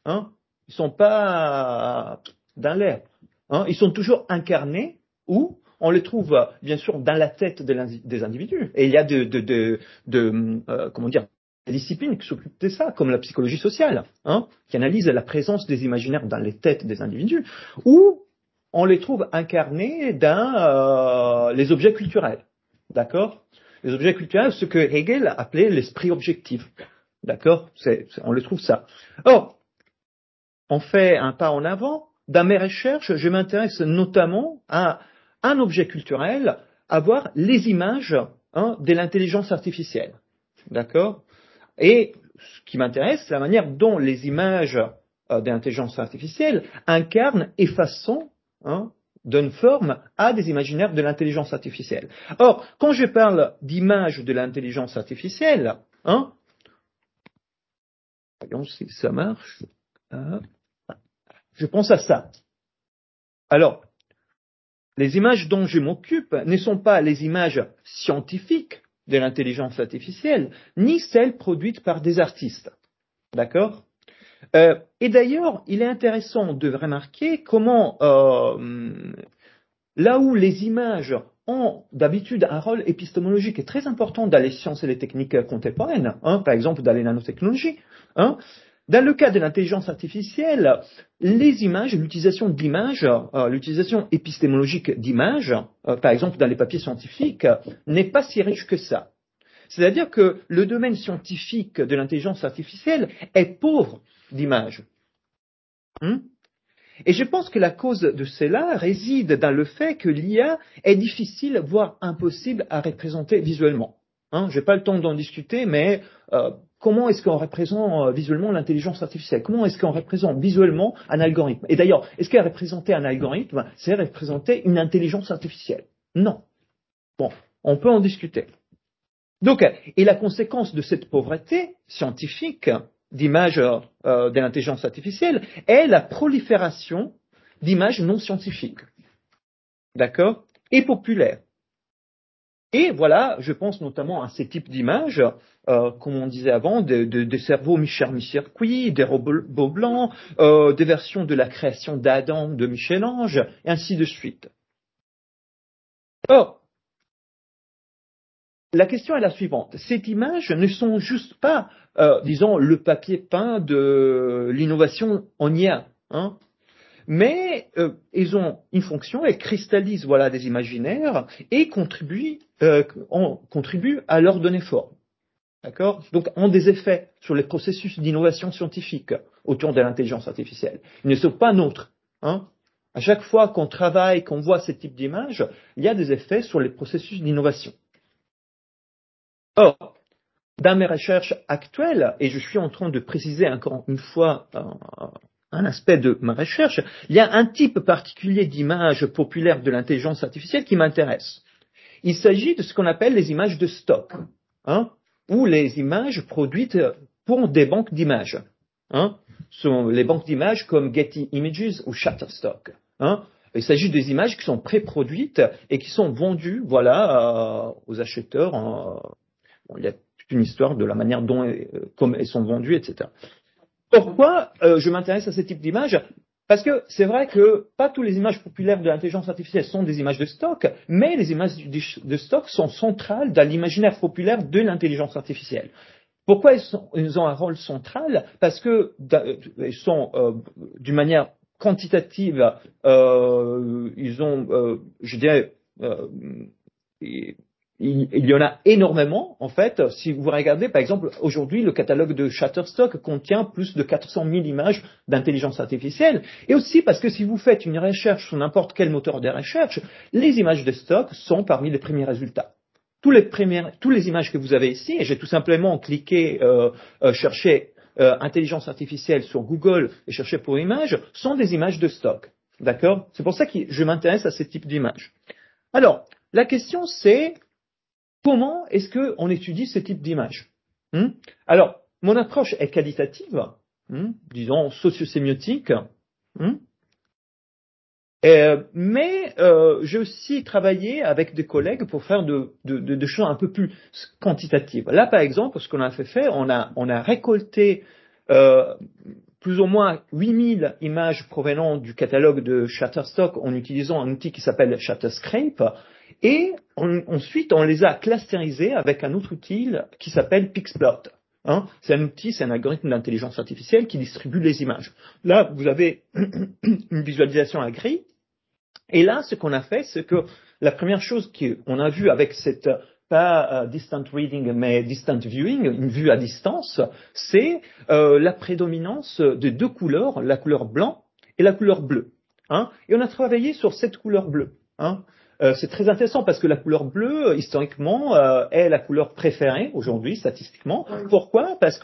Ils sont pas dans l'air. Ils sont toujours incarnés ou on les trouve bien sûr dans la tête des individus. Et il y a comment dire, des disciplines qui s'occupent de ça, comme la psychologie sociale, qui analyse la présence des imaginaires dans les têtes des individus, ou on les trouve incarnés dans les objets culturels. D'accord? Les objets culturels, ce que Hegel appelait l'esprit objectif. D'accord? On les trouve ça. Or, on fait un pas en avant. Dans mes recherches, je m'intéresse notamment à un objet culturel, à voir les images de l'intelligence artificielle. D'accord? Et ce qui m'intéresse, c'est la manière dont les images de l'intelligence artificielle incarnent et façonnent, donnent forme à des imaginaires de l'intelligence artificielle. Or, quand je parle d'images de l'intelligence artificielle, voyons si ça marche, je pense à ça. Alors, les images dont je m'occupe ne sont pas les images scientifiques de l'intelligence artificielle, ni celles produites par des artistes. D'accord? Et d'ailleurs, il est intéressant de remarquer comment, là où les images ont d'habitude un rôle épistémologique très important dans les sciences et les techniques contemporaines, par exemple dans les nanotechnologies, dans le cas de l'intelligence artificielle, les images, l'utilisation d'images, l'utilisation épistémologique d'images, par exemple dans les papiers scientifiques, n'est pas si riche que ça. C'est-à-dire que le domaine scientifique de l'intelligence artificielle est pauvre d'images. Et je pense que la cause de cela réside dans le fait que l'IA est difficile, voire impossible à représenter visuellement. Je n'ai pas le temps d'en discuter, mais comment est-ce qu'on représente visuellement l'intelligence artificielle? Comment est-ce qu'on représente visuellement un algorithme? Et d'ailleurs, est-ce qu'à représenter un algorithme, c'est représenter une intelligence artificielle? Non. Bon, on peut en discuter. Donc, et la conséquence de cette pauvreté scientifique d'images de l'intelligence artificielle est la prolifération d'images non scientifiques, d'accord, et populaires. Et voilà, je pense notamment à ces types d'images, comme on disait avant, des cerveaux mi-circuits, des robots blancs, des versions de la création d'Adam de Michel-Ange, et ainsi de suite. Or, la question est la suivante. Ces images ne sont juste pas, disons, le papier peint de l'innovation en IA, mais ils ont une fonction, elles cristallisent des imaginaires et contribuent à leur donner forme. D'accord? Donc, ont des effets sur les processus d'innovation scientifique autour de l'intelligence artificielle. Ils ne sont pas neutres. À chaque fois qu'on travaille, qu'on voit ce type d'image, il y a des effets sur les processus d'innovation. Or, dans mes recherches actuelles, et je suis en train de préciser encore une fois un aspect de ma recherche, il y a un type particulier d'image populaire de l'intelligence artificielle qui m'intéresse. Il s'agit de ce qu'on appelle les images de stock, ou les images produites pour des banques d'images. Ce sont les banques d'images comme Getty Images ou Shutterstock. Il s'agit des images qui sont pré-produites et qui sont vendues aux acheteurs. Il y a toute une histoire de la manière dont comme elles sont vendues, etc. Pourquoi je m'intéresse à ce type d'images? Parce que c'est vrai que pas toutes les images populaires de l'intelligence artificielle sont des images de stock, mais les images de stock sont centrales dans l'imaginaire populaire de l'intelligence artificielle. Pourquoi elles ont un rôle central? Parce que elles sont d'une manière quantitative, ils ont, je dirais, il y en a énormément, en fait. Si vous regardez, par exemple, aujourd'hui, le catalogue de Shutterstock contient plus de 400 000 images d'intelligence artificielle. Et aussi parce que si vous faites une recherche sur n'importe quel moteur de recherche, les images de stock sont parmi les premiers résultats. Toutes les images que vous avez ici, et j'ai tout simplement cliqué, chercher intelligence artificielle sur Google et chercher pour images, sont des images de stock. D'accord? C'est pour ça que je m'intéresse à ce type d'images. Alors, la question c'est, comment est-ce qu'on étudie ce type d'image? Alors, mon approche est qualitative, disons socio-sémiotique, mais j'ai aussi travaillé avec des collègues pour faire de choses un peu plus quantitatives. Là, par exemple, ce qu'on a fait, on a récolté plus ou moins 8000 images provenant du catalogue de Shutterstock en utilisant un outil qui s'appelle Shutterscrape. Et ensuite, on les a clusterisés avec un autre outil qui s'appelle Pixplot. C'est un outil, c'est un algorithme d'intelligence artificielle qui distribue les images. Là, vous avez une visualisation à gris. Et là, ce qu'on a fait, c'est que la première chose qu'on a vue avec cette, pas distant reading, mais distant viewing, une vue à distance, c'est la prédominance de deux couleurs, la couleur blanc et la couleur bleue. Et on a travaillé sur cette couleur bleue. C'est très intéressant parce que la couleur bleue, historiquement, est la couleur préférée aujourd'hui, statistiquement. Pourquoi? Parce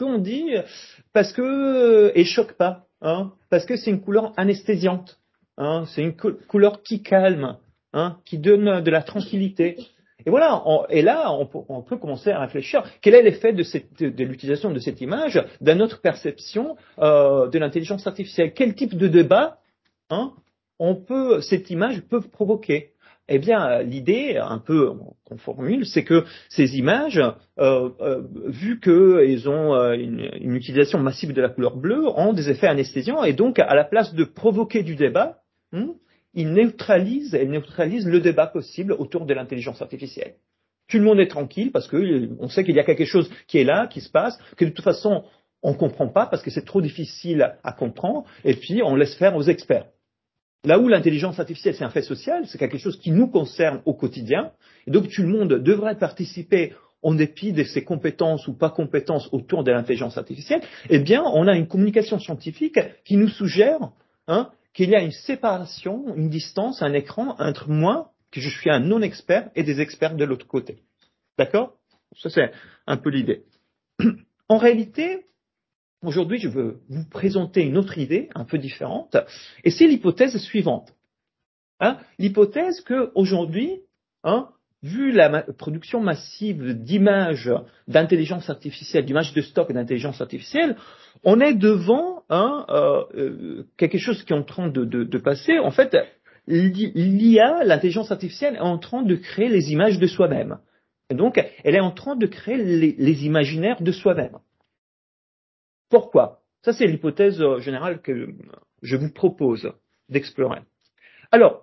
que elle choque pas, parce que c'est une couleur anesthésiante, c'est une couleur qui calme, qui donne de la tranquillité. Et voilà. Et là, on peut commencer à réfléchir. Quel est l'effet de l'utilisation de cette image dans notre perception de l'intelligence artificielle? Quel type de débat, cette image peut provoquer? Eh bien, l'idée, un peu qu'on formule, c'est que ces images, vu qu'elles ont une utilisation massive de la couleur bleue, ont des effets anesthésiants et donc, à la place de provoquer du débat, elles neutralisent le débat possible autour de l'intelligence artificielle. Tout le monde est tranquille parce qu'on sait qu'il y a quelque chose qui est là, qui se passe, que de toute façon, on ne comprend pas parce que c'est trop difficile à comprendre, et puis on laisse faire aux experts. Là où l'intelligence artificielle, c'est un fait social, c'est quelque chose qui nous concerne au quotidien, et donc tout le monde devrait participer en dépit de ses compétences ou pas compétences autour de l'intelligence artificielle. Eh bien, on a une communication scientifique qui nous suggère qu'il y a une séparation, une distance, un écran entre moi, que je suis un non-expert, et des experts de l'autre côté. D'accord? Ça, c'est un peu l'idée. En réalité, aujourd'hui, je veux vous présenter une autre idée, un peu différente, et c'est l'hypothèse suivante. L'hypothèse qu'aujourd'hui, vu la production massive d'images d'intelligence artificielle, d'images de stock d'intelligence artificielle, on est devant quelque chose qui est en train de passer. En fait, l'IA, l'intelligence artificielle, est en train de créer les images de soi-même. Et donc, elle est en train de créer les imaginaires de soi-même. Pourquoi? Ça, c'est l'hypothèse générale que je vous propose d'explorer. Alors,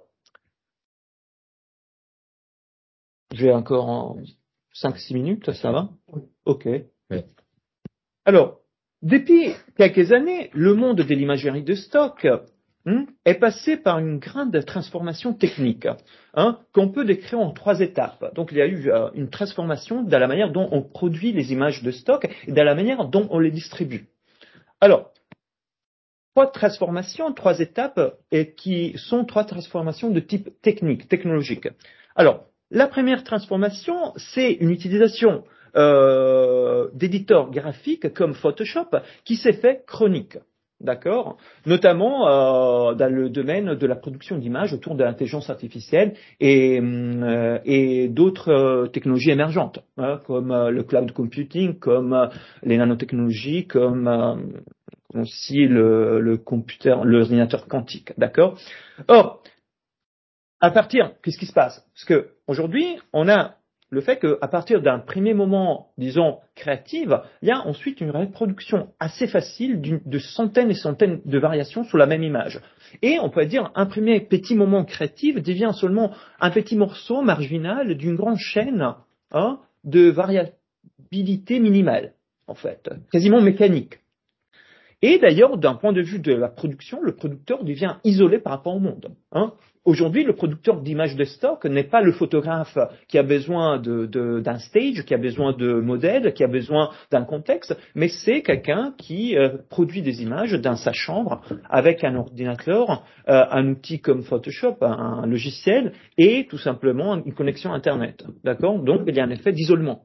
j'ai encore 5-6 minutes, ça va? Ok. Oui. Alors, depuis quelques années, le monde de l'imagerie de stock est passé par une grande transformation technique qu'on peut décrire en 3 étapes. Donc, il y a eu une transformation dans la manière dont on produit les images de stock et dans la manière dont on les distribue. Alors, 3 transformations, 3 étapes, et qui sont 3 transformations de type technique, technologique. Alors, la première transformation, c'est une utilisation d'éditeurs graphiques comme Photoshop qui s'est fait chronique. D'accord? Notamment dans le domaine de la production d'images autour de l'intelligence artificielle et d'autres technologies émergentes, comme le cloud computing, comme les nanotechnologies, comme aussi l'ordinateur quantique, d'accord? Or, qu'est-ce qui se passe? Parce que aujourd'hui, on a le fait qu'à partir d'un premier moment, disons, créatif, il y a ensuite une reproduction assez facile de centaines et centaines de variations sur la même image. Et on pourrait dire, un premier petit moment créatif devient seulement un petit morceau marginal d'une grande chaîne de variabilité minimale, en fait, quasiment mécanique. Et d'ailleurs, d'un point de vue de la production, le producteur devient isolé par rapport au monde. Aujourd'hui, le producteur d'images de stock n'est pas le photographe qui a besoin d'un stage, qui a besoin de modèles, qui a besoin d'un contexte, mais c'est quelqu'un qui produit des images dans sa chambre avec un ordinateur, un outil comme Photoshop, un logiciel, et tout simplement une connexion Internet. D'accord? Donc, il y a un effet d'isolement.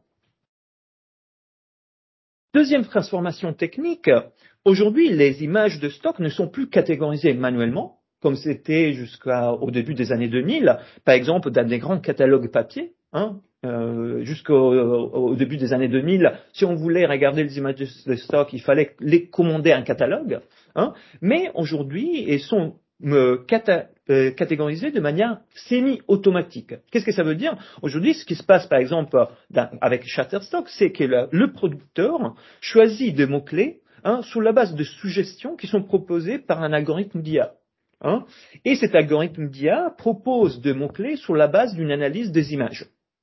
Deuxième transformation technique, aujourd'hui, les images de stock ne sont plus catégorisées manuellement, comme c'était jusqu'au début des années 2000, par exemple dans des grands catalogues papier. Jusqu'au début des années 2000, si on voulait regarder les images de stock, il fallait les commander un catalogue. Mais aujourd'hui, elles sont catégorisées de manière semi-automatique. Qu'est-ce que ça veut dire? Aujourd'hui, ce qui se passe, par exemple, avec Shutterstock, c'est que le producteur choisit des mots-clés sur la base de suggestions qui sont proposées par un algorithme d'IA. Et cet algorithme d'IA propose de mots-clés sur la base d'une analyse des images.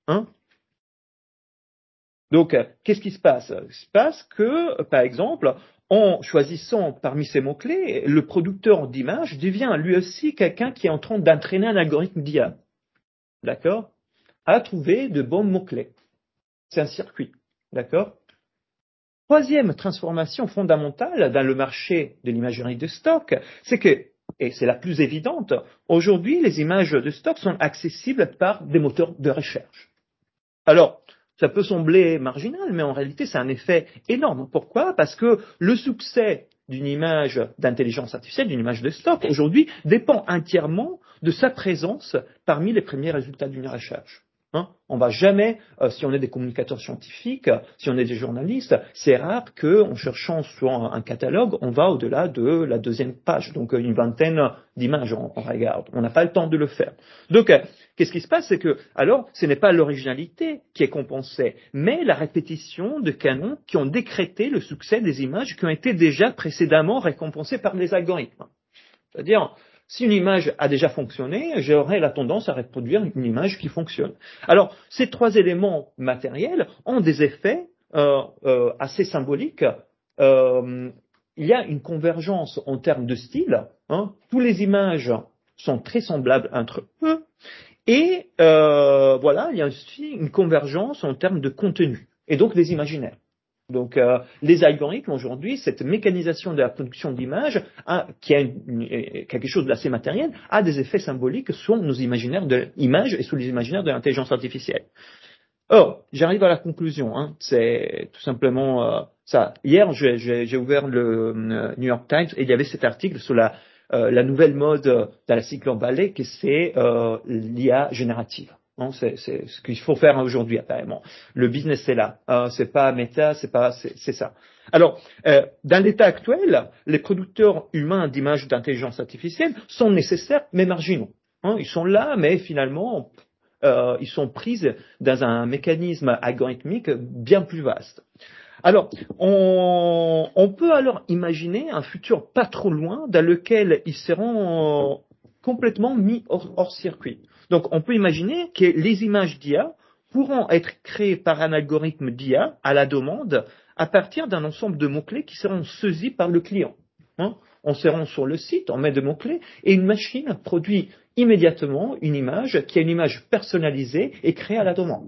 Donc, qu'est-ce qui se passe? Il se passe que, par exemple, en choisissant parmi ces mots-clés, le producteur d'images devient lui aussi quelqu'un qui est en train d'entraîner un algorithme d'IA. D'accord? À trouver de bons mots-clés. C'est un circuit. D'accord? Troisième transformation fondamentale dans le marché de l'imagerie de stock, c'est que, et c'est la plus évidente, aujourd'hui, les images de stock sont accessibles par des moteurs de recherche. Alors, ça peut sembler marginal, mais en réalité, c'est un effet énorme. Pourquoi? Parce que le succès d'une image d'intelligence artificielle, d'une image de stock, aujourd'hui, dépend entièrement de sa présence parmi les premiers résultats d'une recherche. On va jamais, si on est des communicateurs scientifiques, si on est des journalistes, c'est rare qu'en cherchant sur un catalogue, on va au-delà de la deuxième page. Donc une vingtaine d'images, on regarde. On n'a pas le temps de le faire. Donc, qu'est-ce qui se passe? C'est que, alors, ce n'est pas l'originalité qui est compensée, mais la répétition de canons qui ont décrété le succès des images qui ont été déjà précédemment récompensées par les algorithmes. C'est-à-dire, si une image a déjà fonctionné, j'aurai la tendance à reproduire une image qui fonctionne. Alors, ces trois éléments matériels ont des effets assez symboliques. Il y a une convergence en termes de style. Toutes les images sont très semblables entre eux. Et voilà, il y a aussi une convergence en termes de contenu, et donc des imaginaires. Donc, les algorithmes aujourd'hui, cette mécanisation de la production d'images, qui a quelque chose d'assez matériel, a des effets symboliques sur nos imaginaires de l'image et sur les imaginaires de l'intelligence artificielle. Or, j'arrive à la conclusion. C'est tout simplement ça. Hier, j'ai ouvert le New York Times et il y avait cet article sur la nouvelle mode dans la Silicon Valley, que c'est l'IA générative. C'est ce qu'il faut faire aujourd'hui, apparemment. Le business est là. C'est pas Meta, c'est ça. Alors, dans l'état actuel, les producteurs humains d'images d'intelligence artificielle sont nécessaires, mais marginaux. Ils sont là, mais finalement, ils sont pris dans un mécanisme algorithmique bien plus vaste. Alors, on peut alors imaginer un futur pas trop loin dans lequel ils seront complètement mis hors circuit. Donc, on peut imaginer que les images d'IA pourront être créées par un algorithme d'IA à la demande à partir d'un ensemble de mots-clés qui seront saisis par le client. On se rend sur le site, on met des mots-clés et une machine produit immédiatement une image qui est une image personnalisée et créée à la demande.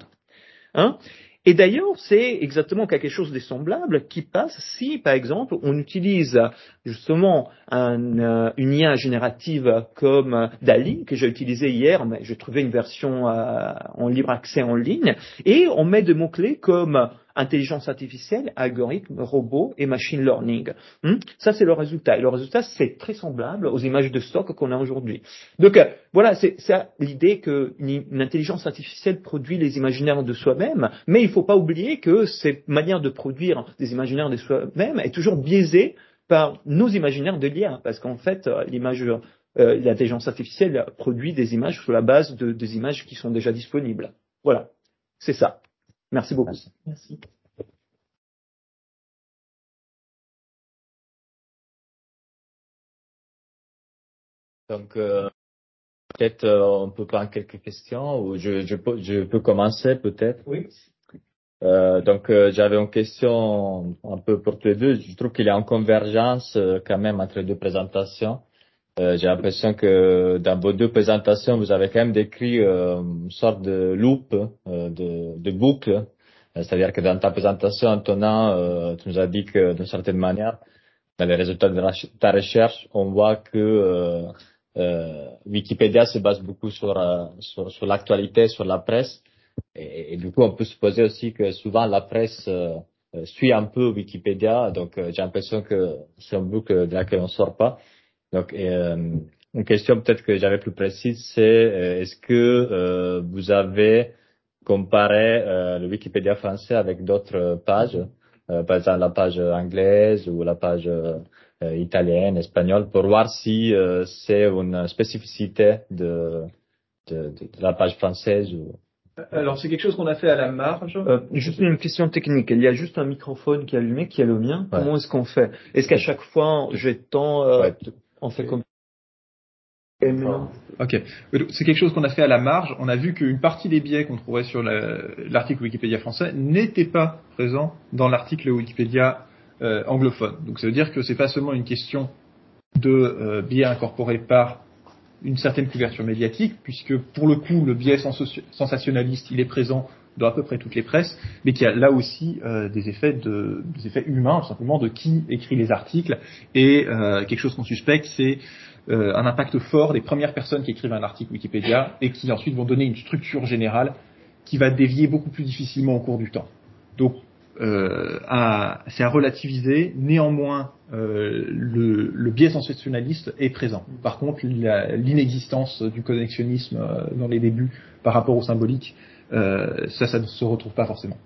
Et d'ailleurs, c'est exactement quelque chose de semblable qui passe si, par exemple, on utilise justement une IA générative comme DALL-E, que j'ai utilisé hier, mais j'ai trouvé une version en libre accès en ligne, et on met des mots-clés comme intelligence artificielle, algorithme, robot et machine learning. Ça, c'est le résultat. Et le résultat, c'est très semblable aux images de stock qu'on a aujourd'hui. Donc, voilà, c'est l'idée qu'une intelligence artificielle produit les imaginaires de soi-même, mais il ne faut pas oublier que cette manière de produire des imaginaires de soi-même est toujours biaisée par nos imaginaires de l'IA, parce qu'en fait, l'intelligence artificielle produit des images sur la base des images qui sont déjà disponibles. Voilà, c'est ça. Merci beaucoup. Merci. Donc, peut-être on peut prendre quelques questions ou je peux commencer peut-être. Oui. Donc, j'avais une question un peu pour tous les deux. Je trouve qu'il y a une convergence quand même entre les deux présentations. J'ai l'impression que dans vos deux présentations, vous avez quand même décrit une sorte de loop, de boucle. C'est-à-dire que dans ta présentation, Antonin, tu nous as dit que d'une certaine manière, dans les résultats de ta recherche, on voit que Wikipédia se base beaucoup sur l'actualité, sur la presse. Et du coup, on peut supposer aussi que souvent la presse suit un peu Wikipédia. Donc, j'ai l'impression que c'est une boucle de laquelle on ne sort pas. Donc, une question peut-être que j'avais plus précise, c'est est-ce que vous avez comparé le Wikipédia français avec d'autres pages, par exemple la page anglaise ou la page italienne, espagnole, pour voir si c'est une spécificité de la page française ou... Alors, c'est quelque chose qu'on a fait à la marge. Juste une question technique. Il y a juste un microphone qui est allumé, qui est le mien. Ouais. Comment est-ce qu'on fait? Est-ce qu'à chaque fois, on fait comme Ok. C'est quelque chose qu'on a fait à la marge. On a vu qu'une partie des biais qu'on trouvait sur l'article Wikipédia français n'étaient pas présents dans l'article Wikipédia anglophone. Donc ça veut dire que c'est pas seulement une question de biais incorporés par une certaine couverture médiatique, puisque pour le coup le biais sensationnaliste il est présent dans à peu près toutes les presses, mais qu'il y a là aussi des effets humains, tout simplement de qui écrit les articles, et quelque chose qu'on suspecte, c'est un impact fort des premières personnes qui écrivent un article Wikipédia et qui ensuite vont donner une structure générale qui va dévier beaucoup plus difficilement au cours du temps. Donc c'est à relativiser. Néanmoins, le biais sensationnaliste est présent. Par contre, l'inexistence du connexionnisme dans les débuts par rapport au symbolique, ça ne se retrouve pas forcément.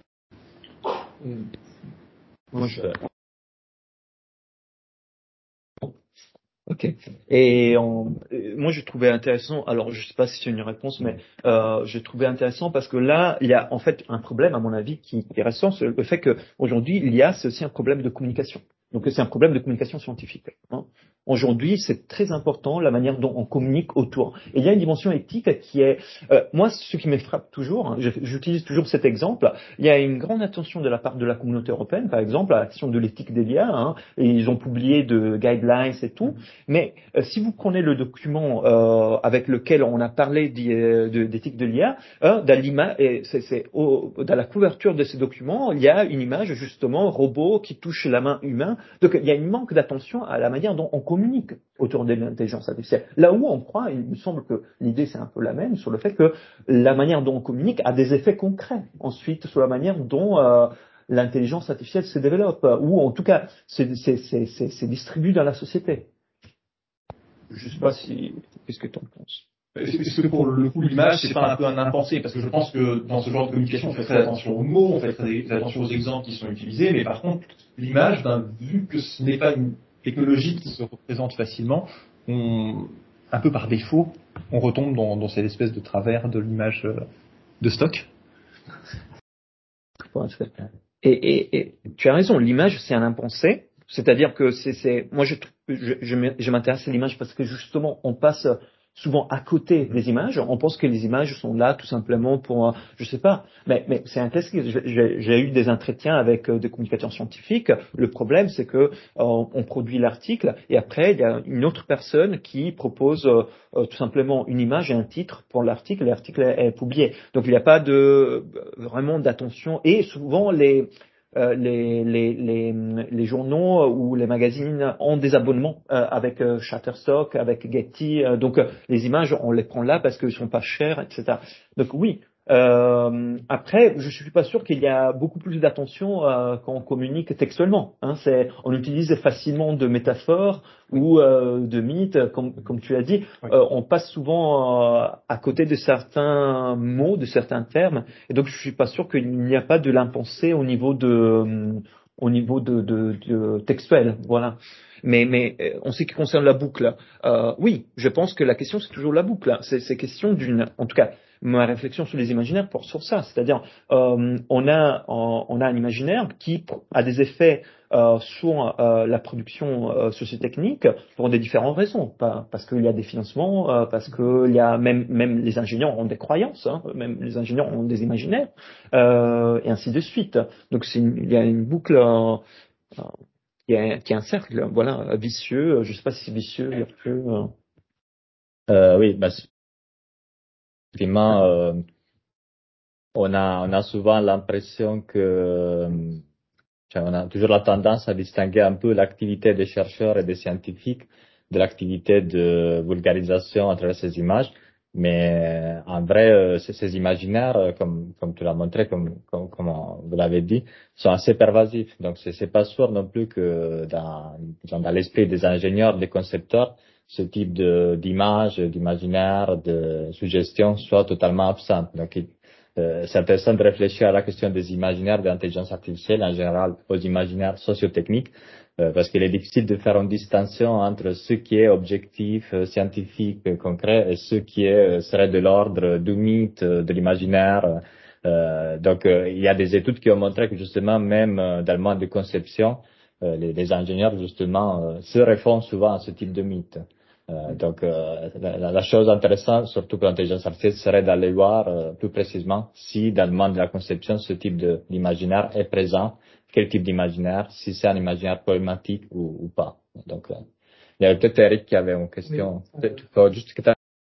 Ok. Et moi, je trouvais intéressant. Alors, je sais pas si c'est une réponse, mais je trouvais intéressant parce que là, il y a en fait un problème, à mon avis, qui est récent, c'est le fait que aujourd'hui, l'IA, c'est aussi un problème de communication. Donc, c'est un problème de communication scientifique. Hein. Aujourd'hui, c'est très important la manière dont on communique autour. Et il y a une dimension éthique qui est, moi, ce qui me frappe toujours, hein, j'utilise toujours cet exemple. Il y a une grande attention de la part de la communauté européenne, par exemple, à la question de l'éthique des l'IA. Hein, et ils ont publié de guidelines et tout. Mais si vous prenez le document avec lequel on a parlé d'éthique de l'IA, dans la couverture de ces documents, il y a une image justement robot qui touche la main humaine. Donc il y a un manque d'attention à la manière dont on communique autour de l'intelligence artificielle. Là où on croit, il me semble que l'idée c'est un peu la même sur le fait que la manière dont on communique a des effets concrets. Ensuite, sur la manière dont l'intelligence artificielle se développe, ou en tout cas c'est distribué dans la société. Je sais pas si. Qu'est-ce que tu en penses? Est-ce que pour le coup, l'image, c'est pas un peu un impensé? Parce que je pense que dans ce genre de communication, on fait très attention aux mots, on fait très attention aux exemples qui sont utilisés, mais par contre, l'image, vu que ce n'est pas une technologie qui se représente facilement, un peu par défaut, on retombe dans cette espèce de travers de l'image de stock. Et tu as raison, l'image, c'est un impensé. C'est-à-dire que moi, je m'intéresse à l'image parce que justement, on passe souvent à côté des images. On pense que les images sont là tout simplement pour, je sais pas. Mais c'est un test. J'ai eu des entretiens avec des communicateurs scientifiques. Le problème, c'est que on produit l'article et après, il y a une autre personne qui propose tout simplement une image et un titre pour l'article. L'article est publié. Donc, il n'y a pas vraiment d'attention et souvent les journaux ou les magazines ont des abonnements avec Shutterstock, avec Getty. Donc les images, on les prend là parce qu'ils sont pas chers, etc. Donc oui. Après, je suis pas sûr qu'il y a beaucoup plus d'attention quand on communique textuellement. Hein. On utilise facilement de métaphores ou de mythes, comme tu as dit. Oui. On passe souvent à côté de certains mots, de certains termes. Et donc, je suis pas sûr qu'il n'y a pas de l'impensé au niveau de textuel. Voilà. Mais en ce qui concerne la boucle, oui, je pense que la question c'est toujours la boucle. C'est question en tout cas, ma réflexion sur les imaginaires porte sur ça. C'est-à-dire, on a un imaginaire qui a des effets sur la production sociotechnique pour des différentes raisons. Parce qu'il y a des financements, parce qu'il y a même les ingénieurs ont des croyances, hein, même les ingénieurs ont des imaginaires, et ainsi de suite. Donc il y a une boucle. Qui est un cercle, voilà, vicieux. Je sais pas si c'est vicieux, vertueux. Oui, effectivement, on a souvent l'impression que, on a toujours la tendance à distinguer un peu l'activité des chercheurs et des scientifiques de l'activité de vulgarisation à travers ces images. Mais en vrai, ces imaginaires, comme tu l'as montré, comme vous l'avez dit, sont assez pervasifs. Donc c'est pas sûr non plus que dans l'esprit des ingénieurs, des concepteurs, ce type d'image, d'imaginaire, de suggestion soit totalement absent. Donc c'est intéressant de réfléchir à la question des imaginaires de l'intelligence artificielle, en général aux imaginaires sociotechniques, parce qu'il est difficile de faire une distinction entre ce qui est objectif, scientifique, concret, et ce qui serait de l'ordre du mythe, de l'imaginaire. Donc, il y a des études qui ont montré que justement, même dans le monde de conception, les ingénieurs justement se réfèrent souvent à ce type de mythe. Donc, la chose intéressante, surtout pour l'intelligence artificielle, serait d'aller voir plus précisément si dans le monde de la conception, ce type d'imaginaire est présent, quel type d'imaginaire, si c'est un imaginaire problématique ou pas. Donc, il y avait peut-être Eric qui avait une question. Oui. Juste que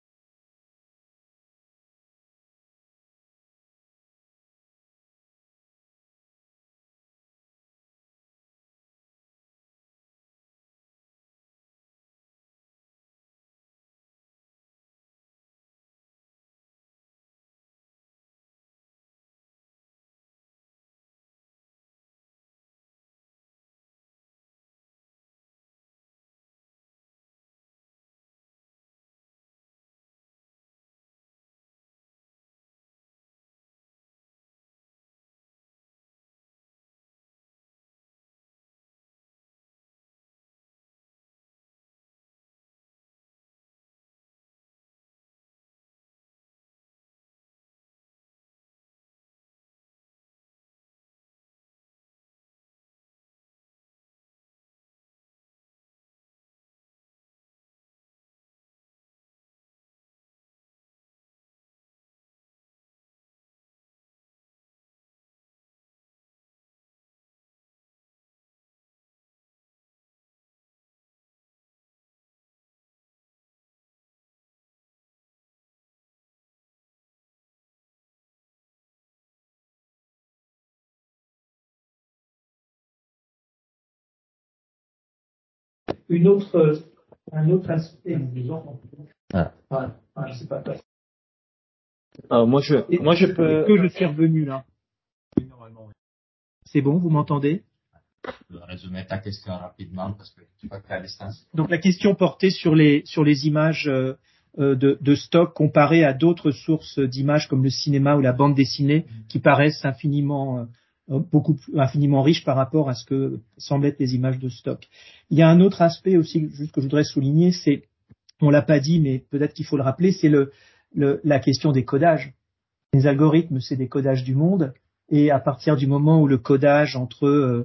Un autre aspect, je sais pas. Moi, je peux. Que je suis revenu là. C'est bon, vous m'entendez? Je vais résumer ta question rapidement parce que tu vois que tu es à distance. Donc la question portait sur les images de stock comparées à d'autres sources d'images comme le cinéma ou la bande dessinée qui paraissent infiniment infiniment riches par rapport à ce que semblent être les images de stock. Il y a un autre aspect aussi juste que je voudrais souligner, c'est, on l'a pas dit mais peut-être qu'il faut le rappeler, c'est la question des codages. Les algorithmes, c'est des codages du monde, et à partir du moment où le codage entre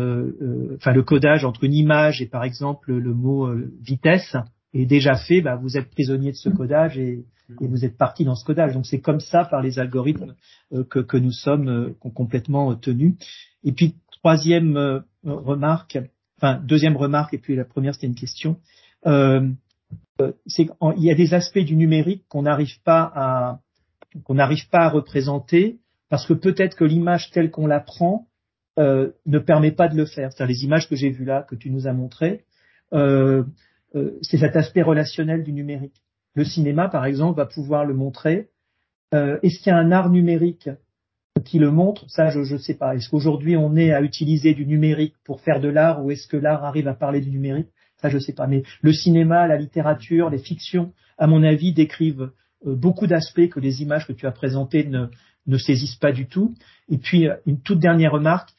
le codage entre une image et par exemple le mot vitesse est déjà fait, bah, vous êtes prisonnier de ce codage et vous êtes parti dans ce codage. Donc c'est comme ça par les algorithmes que nous sommes complètement tenus. Et puis deuxième remarque, et puis la première c'était une question. C'est qu'il y a des aspects du numérique qu'on n'arrive pas à représenter parce que peut-être que l'image telle qu'on la prend ne permet pas de le faire. C'est-à-dire les images que j'ai vues là, que tu nous as montrées, c'est cet aspect relationnel du numérique. Le cinéma, par exemple, va pouvoir le montrer. Est-ce qu'il y a un art numérique qui le montre? Ça, je ne sais pas. Est-ce qu'aujourd'hui on est à utiliser du numérique pour faire de l'art, ou est-ce que l'art arrive à parler du numérique? Ça, je ne sais pas. Mais le cinéma, la littérature, les fictions, à mon avis, décrivent beaucoup d'aspects que les images que tu as présentées ne saisissent pas du tout. Et puis, une toute dernière remarque.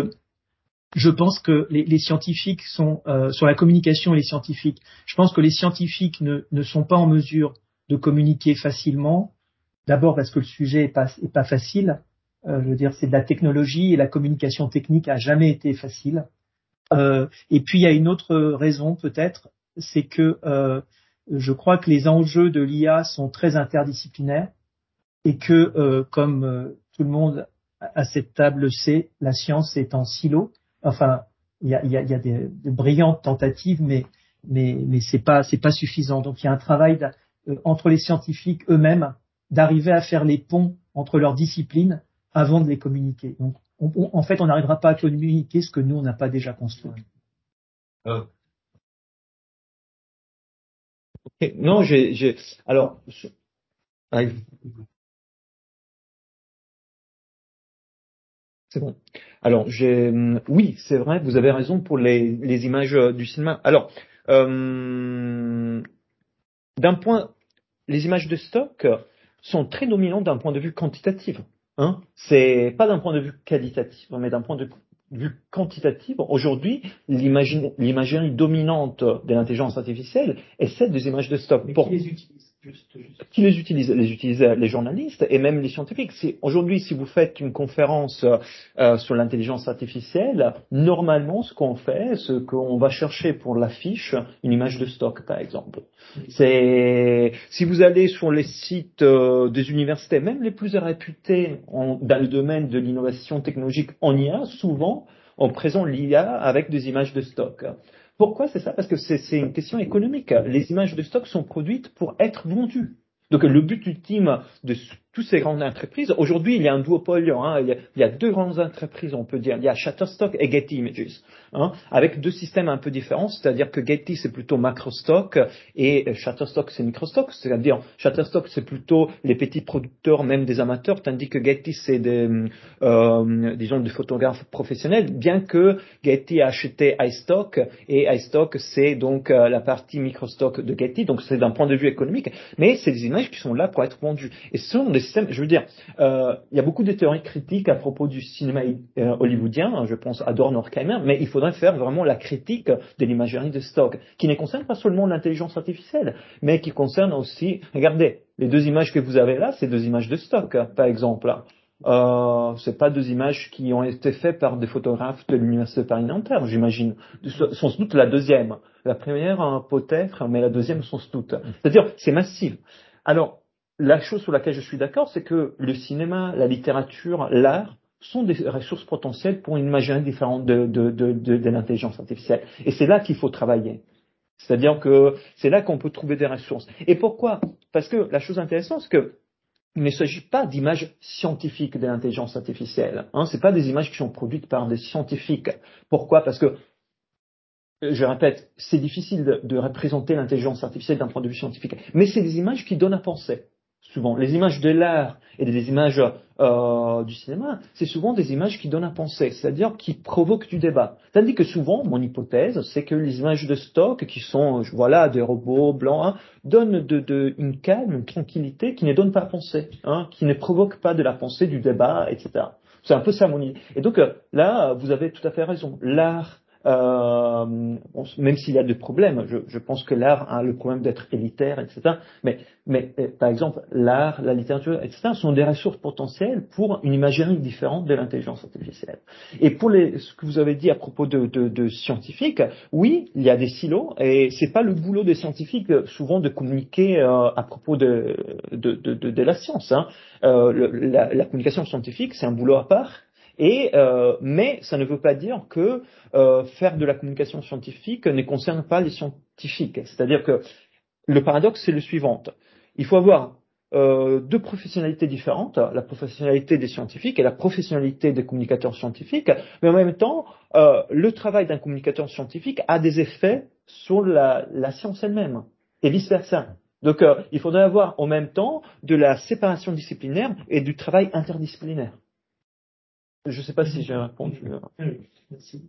Je pense que les scientifiques sont sur la communication et les scientifiques. Je pense que les scientifiques ne sont pas en mesure de communiquer facilement. D'abord parce que le sujet est pas facile. Je veux dire, c'est de la technologie et la communication technique a jamais été facile. Et puis il y a une autre raison peut-être, c'est que je crois que les enjeux de l'IA sont très interdisciplinaires et que comme tout le monde à cette table le sait, la science est en silo. Enfin, il y a des brillantes tentatives, mais c'est pas suffisant. Donc il y a un travail entre les scientifiques eux-mêmes d'arriver à faire les ponts entre leurs disciplines avant de les communiquer. Donc en fait, on n'arrivera pas à communiquer ce que nous on n'a pas déjà construit. Okay. Non, alors. C'est bon. Alors, oui, c'est vrai, vous avez raison pour les images du cinéma. Alors, les images de stock sont très dominantes d'un point de vue quantitatif. Hein, c'est pas d'un point de vue qualitatif, mais d'un point de vue quantitative, aujourd'hui, l'imagerie dominante de l'intelligence artificielle est celle des images de stock. Mais qui les utilise? Qui les utilise? Les utilisent les journalistes et même les scientifiques. Aujourd'hui, si vous faites une conférence sur l'intelligence artificielle, normalement, ce qu'on fait, ce qu'on va chercher pour l'affiche, une image de stock, par exemple. Si vous allez sur les sites des universités, même les plus réputés dans le domaine de l'innovation technologique en IA, souvent, on présente l'IA avec des images de stock. Pourquoi c'est ça? Parce que c'est une question économique. Les images de stock sont produites pour être vendues. Donc le but ultime de toutes ces grandes entreprises, aujourd'hui il y a un duopole, il y a deux grandes entreprises, on peut dire, il y a Shutterstock et Getty Images, avec deux systèmes un peu différents, c'est-à-dire que Getty c'est plutôt macrostock et Shutterstock c'est microstock, c'est-à-dire Shutterstock c'est plutôt les petits producteurs, même des amateurs, tandis que Getty c'est disons des photographes professionnels, bien que Getty a acheté iStock et iStock c'est donc la partie microstock de Getty, donc c'est d'un point de vue économique, mais c'est des images qui sont là pour être vendues. Et ce sont des systèmes, je veux dire, il y a beaucoup de théories critiques à propos du cinéma hollywoodien, je pense à Horkheimer, mais il faudrait faire vraiment la critique de l'imagerie de stock, qui ne concerne pas seulement l'intelligence artificielle, mais qui concerne aussi, regardez, les deux images que vous avez là, c'est deux images de stock, par exemple. C'est pas deux images qui ont été faites par des photographes de l'université Paris-Nanterre, j'imagine. Sans doute la deuxième. La première, peut-être, mais la deuxième, sans doute. C'est-à-dire, c'est massif. Alors, la chose sur laquelle je suis d'accord, c'est que le cinéma, la littérature, l'art sont des ressources potentielles pour une imagerie différente de l'intelligence artificielle. Et c'est là qu'il faut travailler. C'est-à-dire que c'est là qu'on peut trouver des ressources. Et pourquoi? Parce que la chose intéressante, c'est que il ne s'agit pas d'images scientifiques de l'intelligence artificielle. Ce pas des images qui sont produites par des scientifiques. Pourquoi? Parce que, je répète, c'est difficile de représenter l'intelligence artificielle d'un point de vue scientifique. Mais c'est des images qui donnent à penser. Souvent, les images de l'art et les images du cinéma, c'est souvent des images qui donnent à penser, c'est-à-dire qui provoquent du débat. Tandis que souvent, mon hypothèse, c'est que les images de stock, qui sont, voilà, des robots blancs, donnent une calme, une tranquillité qui ne donne pas à penser, qui ne provoque pas de la pensée, du débat, etc. C'est un peu ça mon idée. Et donc là, vous avez tout à fait raison. L'art, même s'il y a des problèmes, je pense que l'art a le problème d'être élitaire, etc. Mais par exemple, l'art, la littérature, etc. sont des ressources potentielles pour une imagerie différente de l'intelligence artificielle. Et pour ce que vous avez dit à propos de scientifiques, oui, il y a des silos et c'est pas le boulot des scientifiques souvent de communiquer à propos de la science. La communication scientifique, c'est un boulot à part. Mais ça ne veut pas dire que faire de la communication scientifique ne concerne pas les scientifiques. C'est-à-dire que le paradoxe, c'est le suivant. Il faut avoir deux professionnalités différentes, la professionnalité des scientifiques et la professionnalité des communicateurs scientifiques, mais en même temps, le travail d'un communicateur scientifique a des effets sur la science elle-même, et vice-versa. Donc, il faudrait avoir en même temps de la séparation disciplinaire et du travail interdisciplinaire. Je ne sais pas si j'ai répondu. Merci.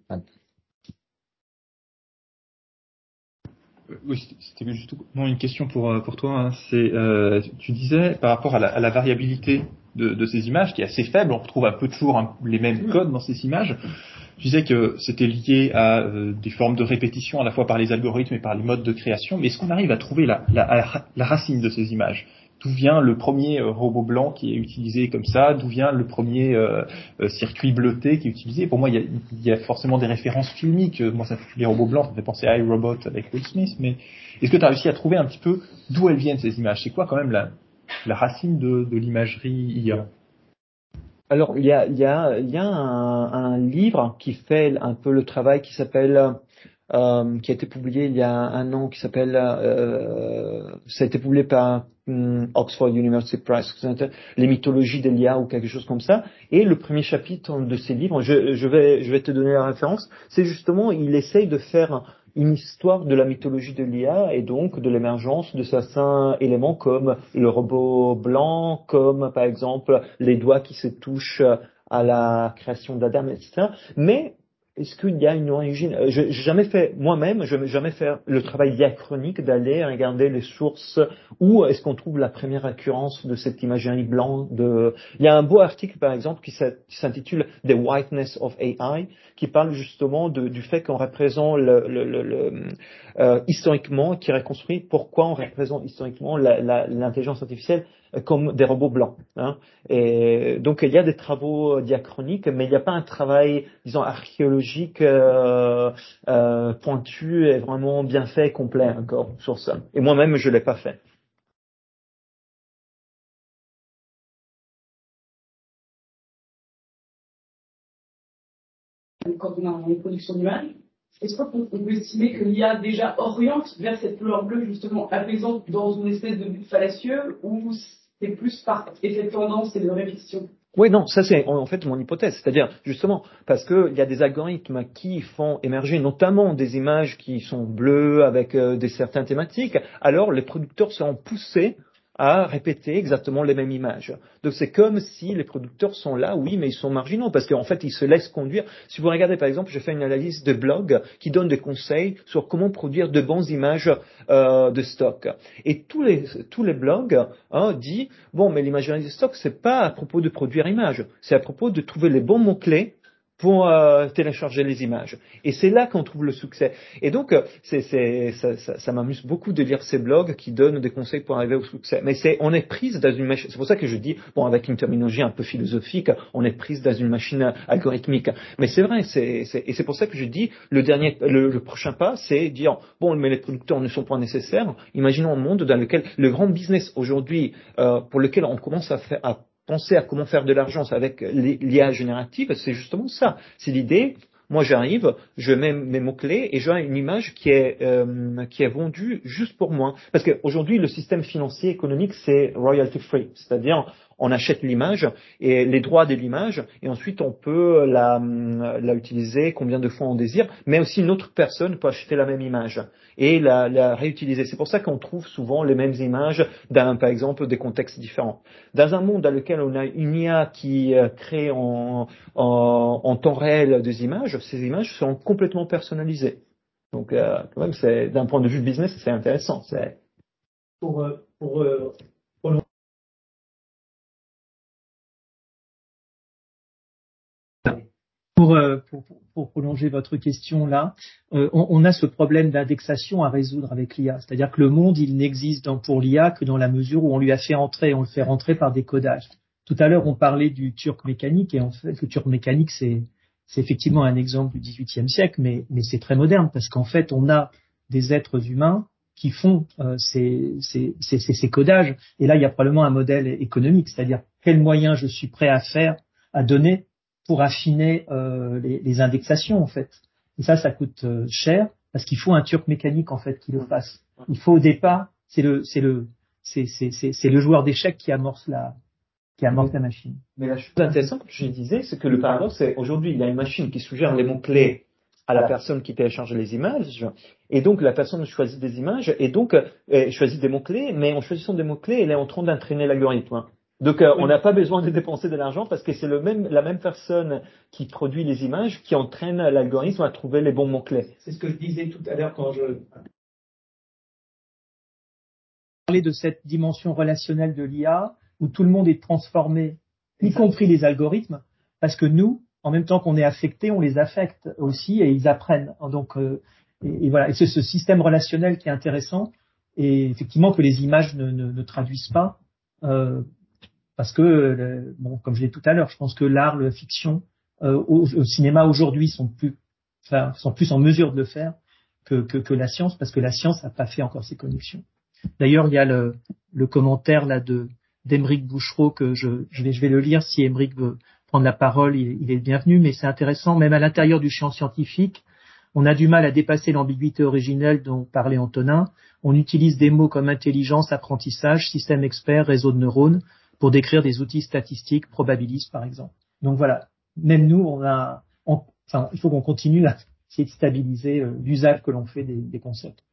Oui, c'était justement une question pour toi. Tu disais par rapport à la variabilité de ces images qui est assez faible, on retrouve un peu toujours les mêmes codes dans ces images. Tu disais que c'était lié à des formes de répétition à la fois par les algorithmes et par les modes de création. Mais est-ce qu'on arrive à trouver la racine de ces images? D'où vient le premier robot blanc qui est utilisé comme ça? D'où vient le premier circuit bleuté qui est utilisé? Pour moi, il y a forcément des références filmiques. Moi, les robots blancs, ça me fait penser à iRobot avec Will Smith. Mais est-ce que tu as réussi à trouver un petit peu d'où elles viennent ces images? C'est quoi quand même la racine de l'imagerie IA? Alors, il y a un livre qui fait un peu le travail qui s'appelle qui a été publié il y a un an, qui s'appelle, ça a été publié par Oxford University Press, les mythologies de l'IA ou quelque chose comme ça. Et le premier chapitre de ces livres, je vais te donner la référence, c'est justement, il essaye de faire une histoire de la mythologie de l'IA et donc de l'émergence de certains éléments comme le robot blanc, comme par exemple les doigts qui se touchent à la création d'Adam, etc. Mais est-ce qu'il y a une origine? J'ai jamais fait moi-même, je n'ai jamais fait le travail diachronique d'aller regarder les sources où est-ce qu'on trouve la première occurrence de cette imagerie blanc. Il y a un beau article par exemple qui s'intitule The Whiteness of AI, qui parle justement du fait qu'on représente historiquement, qui reconstruit pourquoi on représente historiquement l'intelligence artificielle comme des robots blancs. Hein. Et donc il y a des travaux diachroniques, mais il n'y a pas un travail, disons, archéologique pointu et vraiment bien fait, complet encore sur ça. Et moi-même, je l'ai pas fait. Quand on a une production d'images, est-ce qu'on peut estimer que l'IA déjà oriente vers cette couleur bleue justement apaisante dans une espèce de but fallacieux, ou c'est plus par effet de tendance et de répétition? Oui, non, ça c'est en fait mon hypothèse. C'est-à-dire, justement, parce qu'il y a des algorithmes qui font émerger notamment des images qui sont bleues avec des certaines thématiques, alors les producteurs seront poussés à répéter exactement les mêmes images. Donc c'est comme si les producteurs sont là, oui, mais ils sont marginaux, parce qu'en fait, ils se laissent conduire. Si vous regardez, par exemple, j'ai fait une analyse de blogs qui donne des conseils sur comment produire de bonnes images de stock. Et tous les blogs disent, bon, mais l'imagerie de stock, c'est pas à propos de produire images, c'est à propos de trouver les bons mots-clés pour télécharger les images. Et c'est là qu'on trouve le succès. Et donc, ça m'amuse beaucoup de lire ces blogs qui donnent des conseils pour arriver au succès. Mais on est prise dans une machine. C'est pour ça que je dis, bon, avec une terminologie un peu philosophique, on est prise dans une machine algorithmique. Mais c'est vrai, et c'est pour ça que je dis, le prochain pas, c'est dire, bon, mais les producteurs ne sont pas nécessaires. Imaginons un monde dans lequel le grand business aujourd'hui, pour lequel on commence à penser à comment faire de l'argent avec l'IA générative, c'est justement ça. C'est l'idée, moi j'arrive, je mets mes mots-clés et j'ai une image qui est vendue juste pour moi. Parce qu'aujourd'hui, le système financier économique, c'est royalty free. C'est-à-dire, on achète l'image et les droits de l'image et ensuite on peut la utiliser combien de fois on désire, mais aussi une autre personne peut acheter la même image et la réutiliser. C'est pour ça qu'on trouve souvent les mêmes images dans, par exemple, des contextes différents. Dans un monde dans lequel on a une IA qui crée en temps réel des images, ces images sont complètement personnalisées. Donc, quand même, d'un point de vue business, c'est intéressant. Pour prolonger votre question là, on a ce problème d'indexation à résoudre avec l'IA. C'est-à-dire que le monde, il n'existe pour l'IA que dans la mesure où on le fait rentrer par des codages. Tout à l'heure, on parlait du turc mécanique, et en fait, le turc mécanique, c'est effectivement un exemple du XVIIIe siècle, mais c'est très moderne, parce qu'en fait, on a des êtres humains qui font ces codages. Et là, il y a probablement un modèle économique, c'est-à-dire quels moyens je suis prêt à donner pour affiner les indexations en fait. Et ça coûte cher parce qu'il faut un turc mécanique en fait qui le fasse. Il faut au départ, c'est le joueur d'échecs qui amorce la machine. Mais la chose intéressante que je disais, c'est que le paradoxe, c'est aujourd'hui il y a une machine qui suggère les mots-clés à la personne qui télécharge les images, et donc la personne choisit des images, et donc choisit des mots-clés, mais en choisissant des mots-clés, elle est en train d'entraîner l'algorithme. Donc on n'a pas besoin de dépenser de l'argent parce que c'est la même personne qui produit les images qui entraîne l'algorithme à trouver les bons mots-clés. C'est ce que je disais tout à l'heure quand je parlais de cette dimension relationnelle de l'IA où tout le monde est transformé, y compris les algorithmes, parce que nous, en même temps qu'on est affecté, on les affecte aussi et ils apprennent. Donc et voilà, et c'est ce système relationnel qui est intéressant et effectivement que les images ne traduisent pas. Parce que, comme je l'ai dit tout à l'heure, je pense que l'art, la fiction, au cinéma aujourd'hui sont plus en mesure de le faire que la science, parce que la science n'a pas fait encore ces connexions. D'ailleurs, il y a le commentaire là d'Émeric Bouchereau que je vais le lire si Émeric veut prendre la parole, il est le bienvenu, mais c'est intéressant, même à l'intérieur du champ scientifique, on a du mal à dépasser l'ambiguïté originelle dont parlait Antonin. On utilise des mots comme intelligence, apprentissage, système expert, réseau de neurones, pour décrire des outils statistiques, probabilistes par exemple. Donc voilà, même nous, il faut qu'on continue à essayer de stabiliser l'usage que l'on fait des concepts.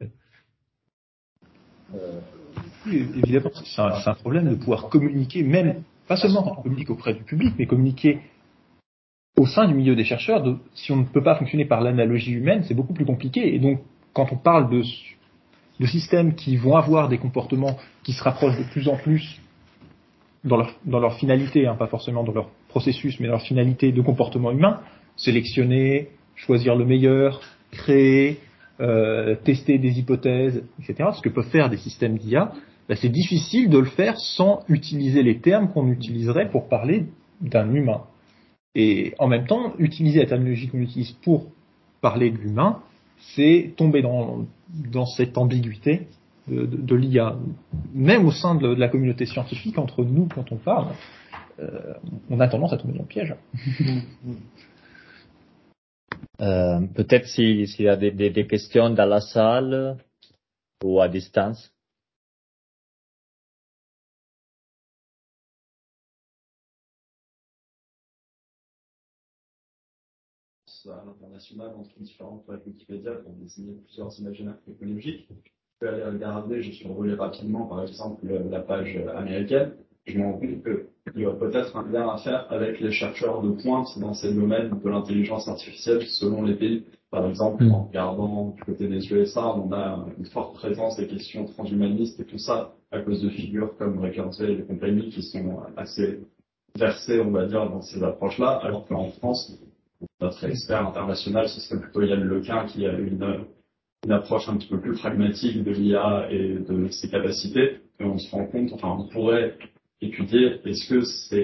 Oui, évidemment, c'est un problème de pouvoir communiquer, même, pas seulement communiquer auprès du public, mais communiquer au sein du milieu des chercheurs, si on ne peut pas fonctionner par l'analogie humaine, c'est beaucoup plus compliqué. Et donc, quand on parle de systèmes qui vont avoir des comportements qui se rapprochent de plus en plus dans leur finalité, pas forcément dans leur processus, mais dans leur finalité de comportement humain, sélectionner, choisir le meilleur, créer, tester des hypothèses, etc., ce que peuvent faire des systèmes d'IA, c'est difficile de le faire sans utiliser les termes qu'on utiliserait pour parler d'un humain. Et en même temps, utiliser la terminologie qu'on utilise pour parler de l'humain, c'est tomber dans cette ambiguïté de l'IA. Même au sein de la communauté scientifique, entre nous, quand on parle, on a tendance à tomber dans le piège. Peut-être s'il y a des questions dans la salle ou à distance. À l'international entre différentes pages Wikipédia pour désigner plusieurs imaginaires technologiques. Je peux aller regarder, je survolais rapidement par exemple la page américaine, je me rends compte qu'il y a peut-être un lien à faire avec les chercheurs de pointe dans ces domaines de l'intelligence artificielle selon les pays. Par exemple, en regardant du côté des USA, on a une forte présence des questions transhumanistes et tout ça à cause de figures comme Ray Kurzweil et compagnie qui sont assez versées, on va dire, dans ces approches-là, alors qu'en France, notre expert international, ce serait plutôt Yann Lequin qui a une approche un petit peu plus pragmatique de l'IA et de ses capacités. Et on se rend compte, on pourrait étudier est-ce que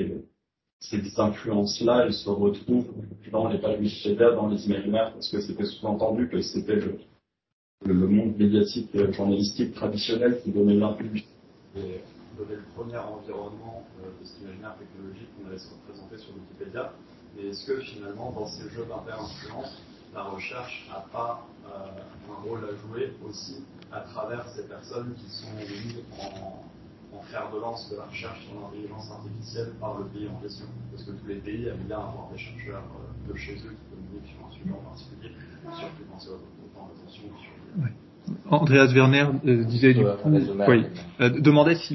ces influences-là, elles se retrouvent dans les pages Wikipédia, dans les imaginaires, parce que c'était sous-entendu que c'était le monde médiatique journalistique traditionnel qui donnait l'impulsion et donnait le premier environnement de cet imaginaire technologique qu'on allait se représenter sur Wikipédia. Et est-ce que finalement, dans ces jeux d'inter-influence, la recherche n'a pas un rôle à jouer aussi à travers ces personnes qui sont mises en fer de lance de la recherche sur l'intelligence artificielle par le pays en question? Parce que tous les pays aiment bien avoir des chercheurs de chez eux qui communiquent sur un sujet en particulier, surtout quand c'est autant d'attention sur ouais. Andreas Werner disait du coup, demandait si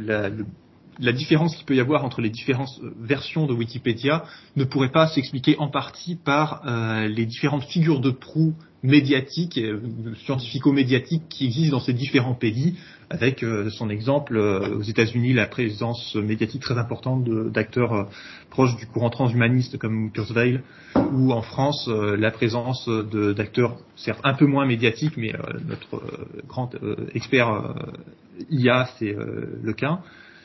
la différence qu'il peut y avoir entre les différentes versions de Wikipédia ne pourrait pas s'expliquer en partie par les différentes figures de proue médiatiques, scientifico-médiatiques qui existent dans ces différents pays, avec son exemple aux États-Unis la présence médiatique très importante d'acteurs proches du courant transhumaniste comme Kurzweil, ou en France la présence d'acteurs certes un peu moins médiatiques, mais notre grand expert IA c'est Lequin.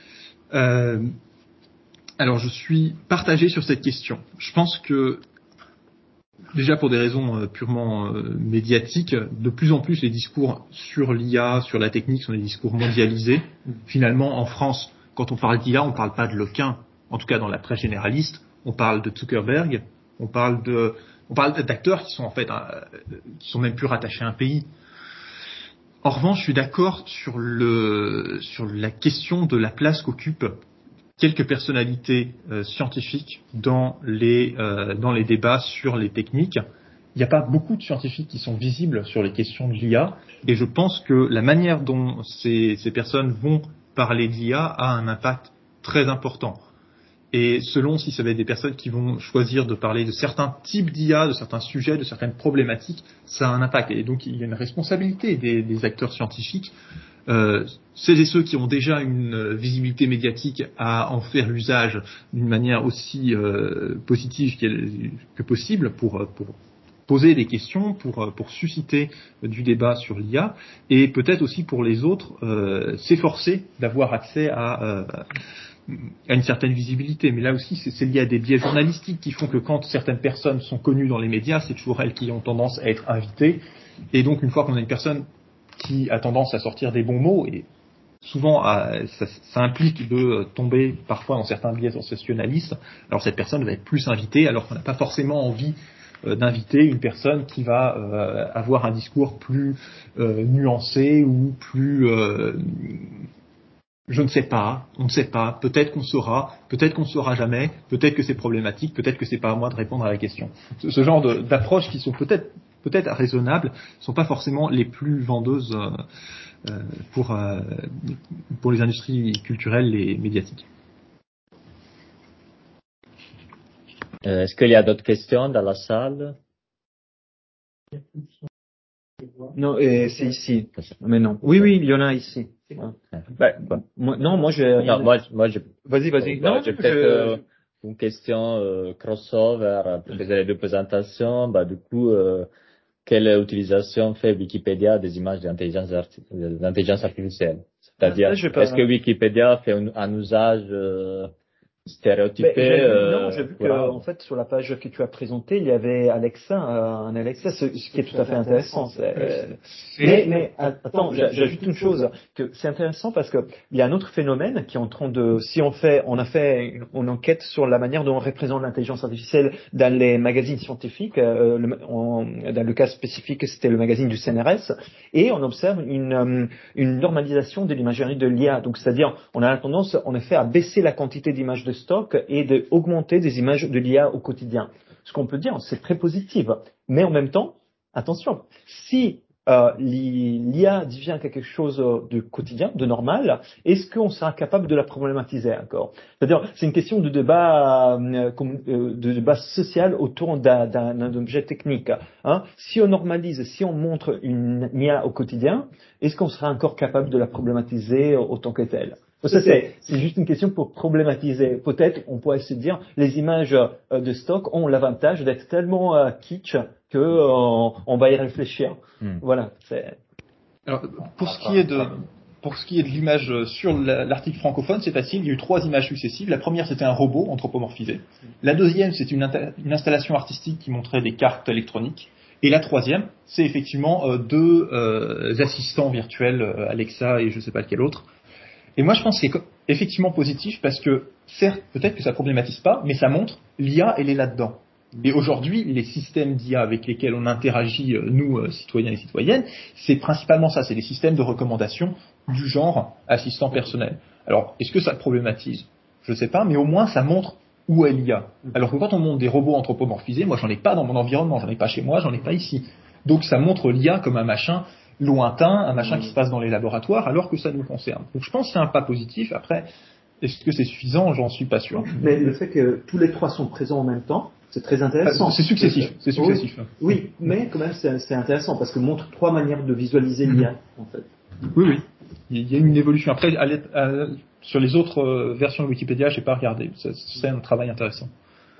Alors je suis partagé sur cette question. Je pense que déjà pour des raisons purement médiatiques, de plus en plus les discours sur l'IA, sur la technique sont des discours mondialisés. Finalement, en France, quand on parle d'IA, on ne parle pas de Lequin, en tout cas dans la presse généraliste, on parle de Zuckerberg, on parle d'acteurs qui sont en fait qui sont même plus rattachés à un pays. En revanche, je suis d'accord sur la question de la place qu'occupent quelques personnalités scientifiques dans les débats sur les techniques. Il n'y a pas beaucoup de scientifiques qui sont visibles sur les questions de l'IA, et je pense que la manière dont ces personnes vont parler d'IA a un impact très important. Et selon si ça va être des personnes qui vont choisir de parler de certains types d'IA, de certains sujets, de certaines problématiques, ça a un impact. Et donc il y a une responsabilité des acteurs scientifiques. Celles et ceux qui ont déjà une visibilité médiatique à en faire l'usage d'une manière aussi positive que possible pour poser des questions, pour susciter du débat sur l'IA, et peut-être aussi pour les autres s'efforcer d'avoir accès à une certaine visibilité. Mais là aussi, c'est lié à des biais journalistiques qui font que quand certaines personnes sont connues dans les médias, c'est toujours elles qui ont tendance à être invitées. Et donc, une fois qu'on a une personne qui a tendance à sortir des bons mots, et souvent ça implique de tomber parfois dans certains biais sensationnalistes, alors cette personne va être plus invitée, alors qu'on n'a pas forcément envie d'inviter une personne qui va avoir un discours plus nuancé ou plus je ne sais pas, on ne sait pas, peut-être qu'on saura, peut-être qu'on ne saura jamais, peut-être que c'est problématique, peut-être que c'est pas à moi de répondre à la question. Ce genre d'approches qui sont peut-être raisonnables sont pas forcément les plus vendeuses pour les industries culturelles et médiatiques. Est-ce qu'il y a d'autres questions dans la salle? Non, c'est ici. Mais non. Oui, il y en a ici. Moi, j'ai. Non, moi, je. Vas-y. Non, j'ai peut-être une question crossover pour les deux présentations. Du coup, quelle utilisation fait Wikipédia des images d'intelligence artificielle? C'est-à-dire, est-ce que Wikipédia fait un usage stéréotypé? Non, j'ai vu que en fait sur la page que tu as présentée, il y avait Alexa, un Alexa, ce qui est tout à fait intéressant. Mais attends, j'ajoute une chose, que c'est intéressant parce que il y a un autre phénomène qui est en train de, si on a fait une enquête sur la manière dont on représente l'intelligence artificielle dans les magazines scientifiques, dans le cas spécifique, c'était le magazine du CNRS, et on observe une normalisation de l'imagerie de l'IA. Donc, c'est-à-dire, on a la tendance, en effet, à baisser la quantité d'images de stock et d'augmenter des images de l'IA au quotidien. Ce qu'on peut dire, c'est très positif. Mais en même temps, attention, si l'IA devient quelque chose de quotidien, de normal, est-ce qu'on sera capable de la problématiser encore? C'est-à-dire, c'est une question de débat, de débat social autour d'un objet technique. Hein. Si on normalise, si on montre une IA au quotidien, est-ce qu'on sera encore capable de la problématiser autant que telle? Ça, c'est juste une question pour problématiser. Peut-être, on pourrait se dire, les images de stock ont l'avantage d'être tellement kitsch que on va y réfléchir. Voilà. Alors, pour ce qui est de l'image sur l'article francophone, c'est facile. Il y a eu 3 images successives. La première, c'était un robot anthropomorphisé. La deuxième, c'est une installation artistique qui montrait des cartes électroniques. Et la troisième, c'est effectivement 2 assistants virtuels, Alexa et je ne sais pas lequel autre. Et moi, je pense que c'est effectivement positif parce que, certes, peut-être que ça problématise pas, mais ça montre l'IA, elle est là-dedans. Et aujourd'hui, les systèmes d'IA avec lesquels on interagit, nous, citoyens et citoyennes, c'est principalement ça, c'est des systèmes de recommandation du genre assistant personnel. Alors, est-ce que ça problématise? Je ne sais pas, mais au moins ça montre où est l'IA. Alors que quand on montre des robots anthropomorphisés, moi j'en ai pas dans mon environnement, j'en ai pas chez moi, j'en ai pas ici. Donc ça montre l'IA comme un machin lointain, un machin qui se passe dans les laboratoires, alors que ça nous concerne. Donc je pense que c'est un pas positif. Après, est-ce que c'est suffisant? J'en suis pas sûr. Mais le fait que tous les 3 sont présents en même temps, c'est très intéressant. C'est successif. Oui, mais quand même c'est intéressant parce que montre 3 manières de visualiser l'IA en fait. Oui. Il y a une évolution. Après, sur les autres versions de Wikipédia, j'ai pas regardé. C'est un travail intéressant.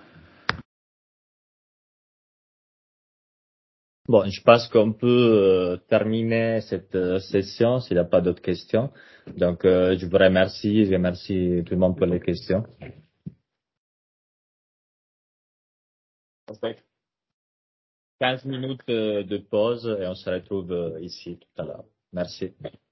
Bon, je pense qu'on peut terminer cette session s'il n'y a pas d'autres questions. Donc, je vous remercie. Je remercie tout le monde pour les questions. 15 minutes de pause et on se retrouve ici tout à l'heure. Merci.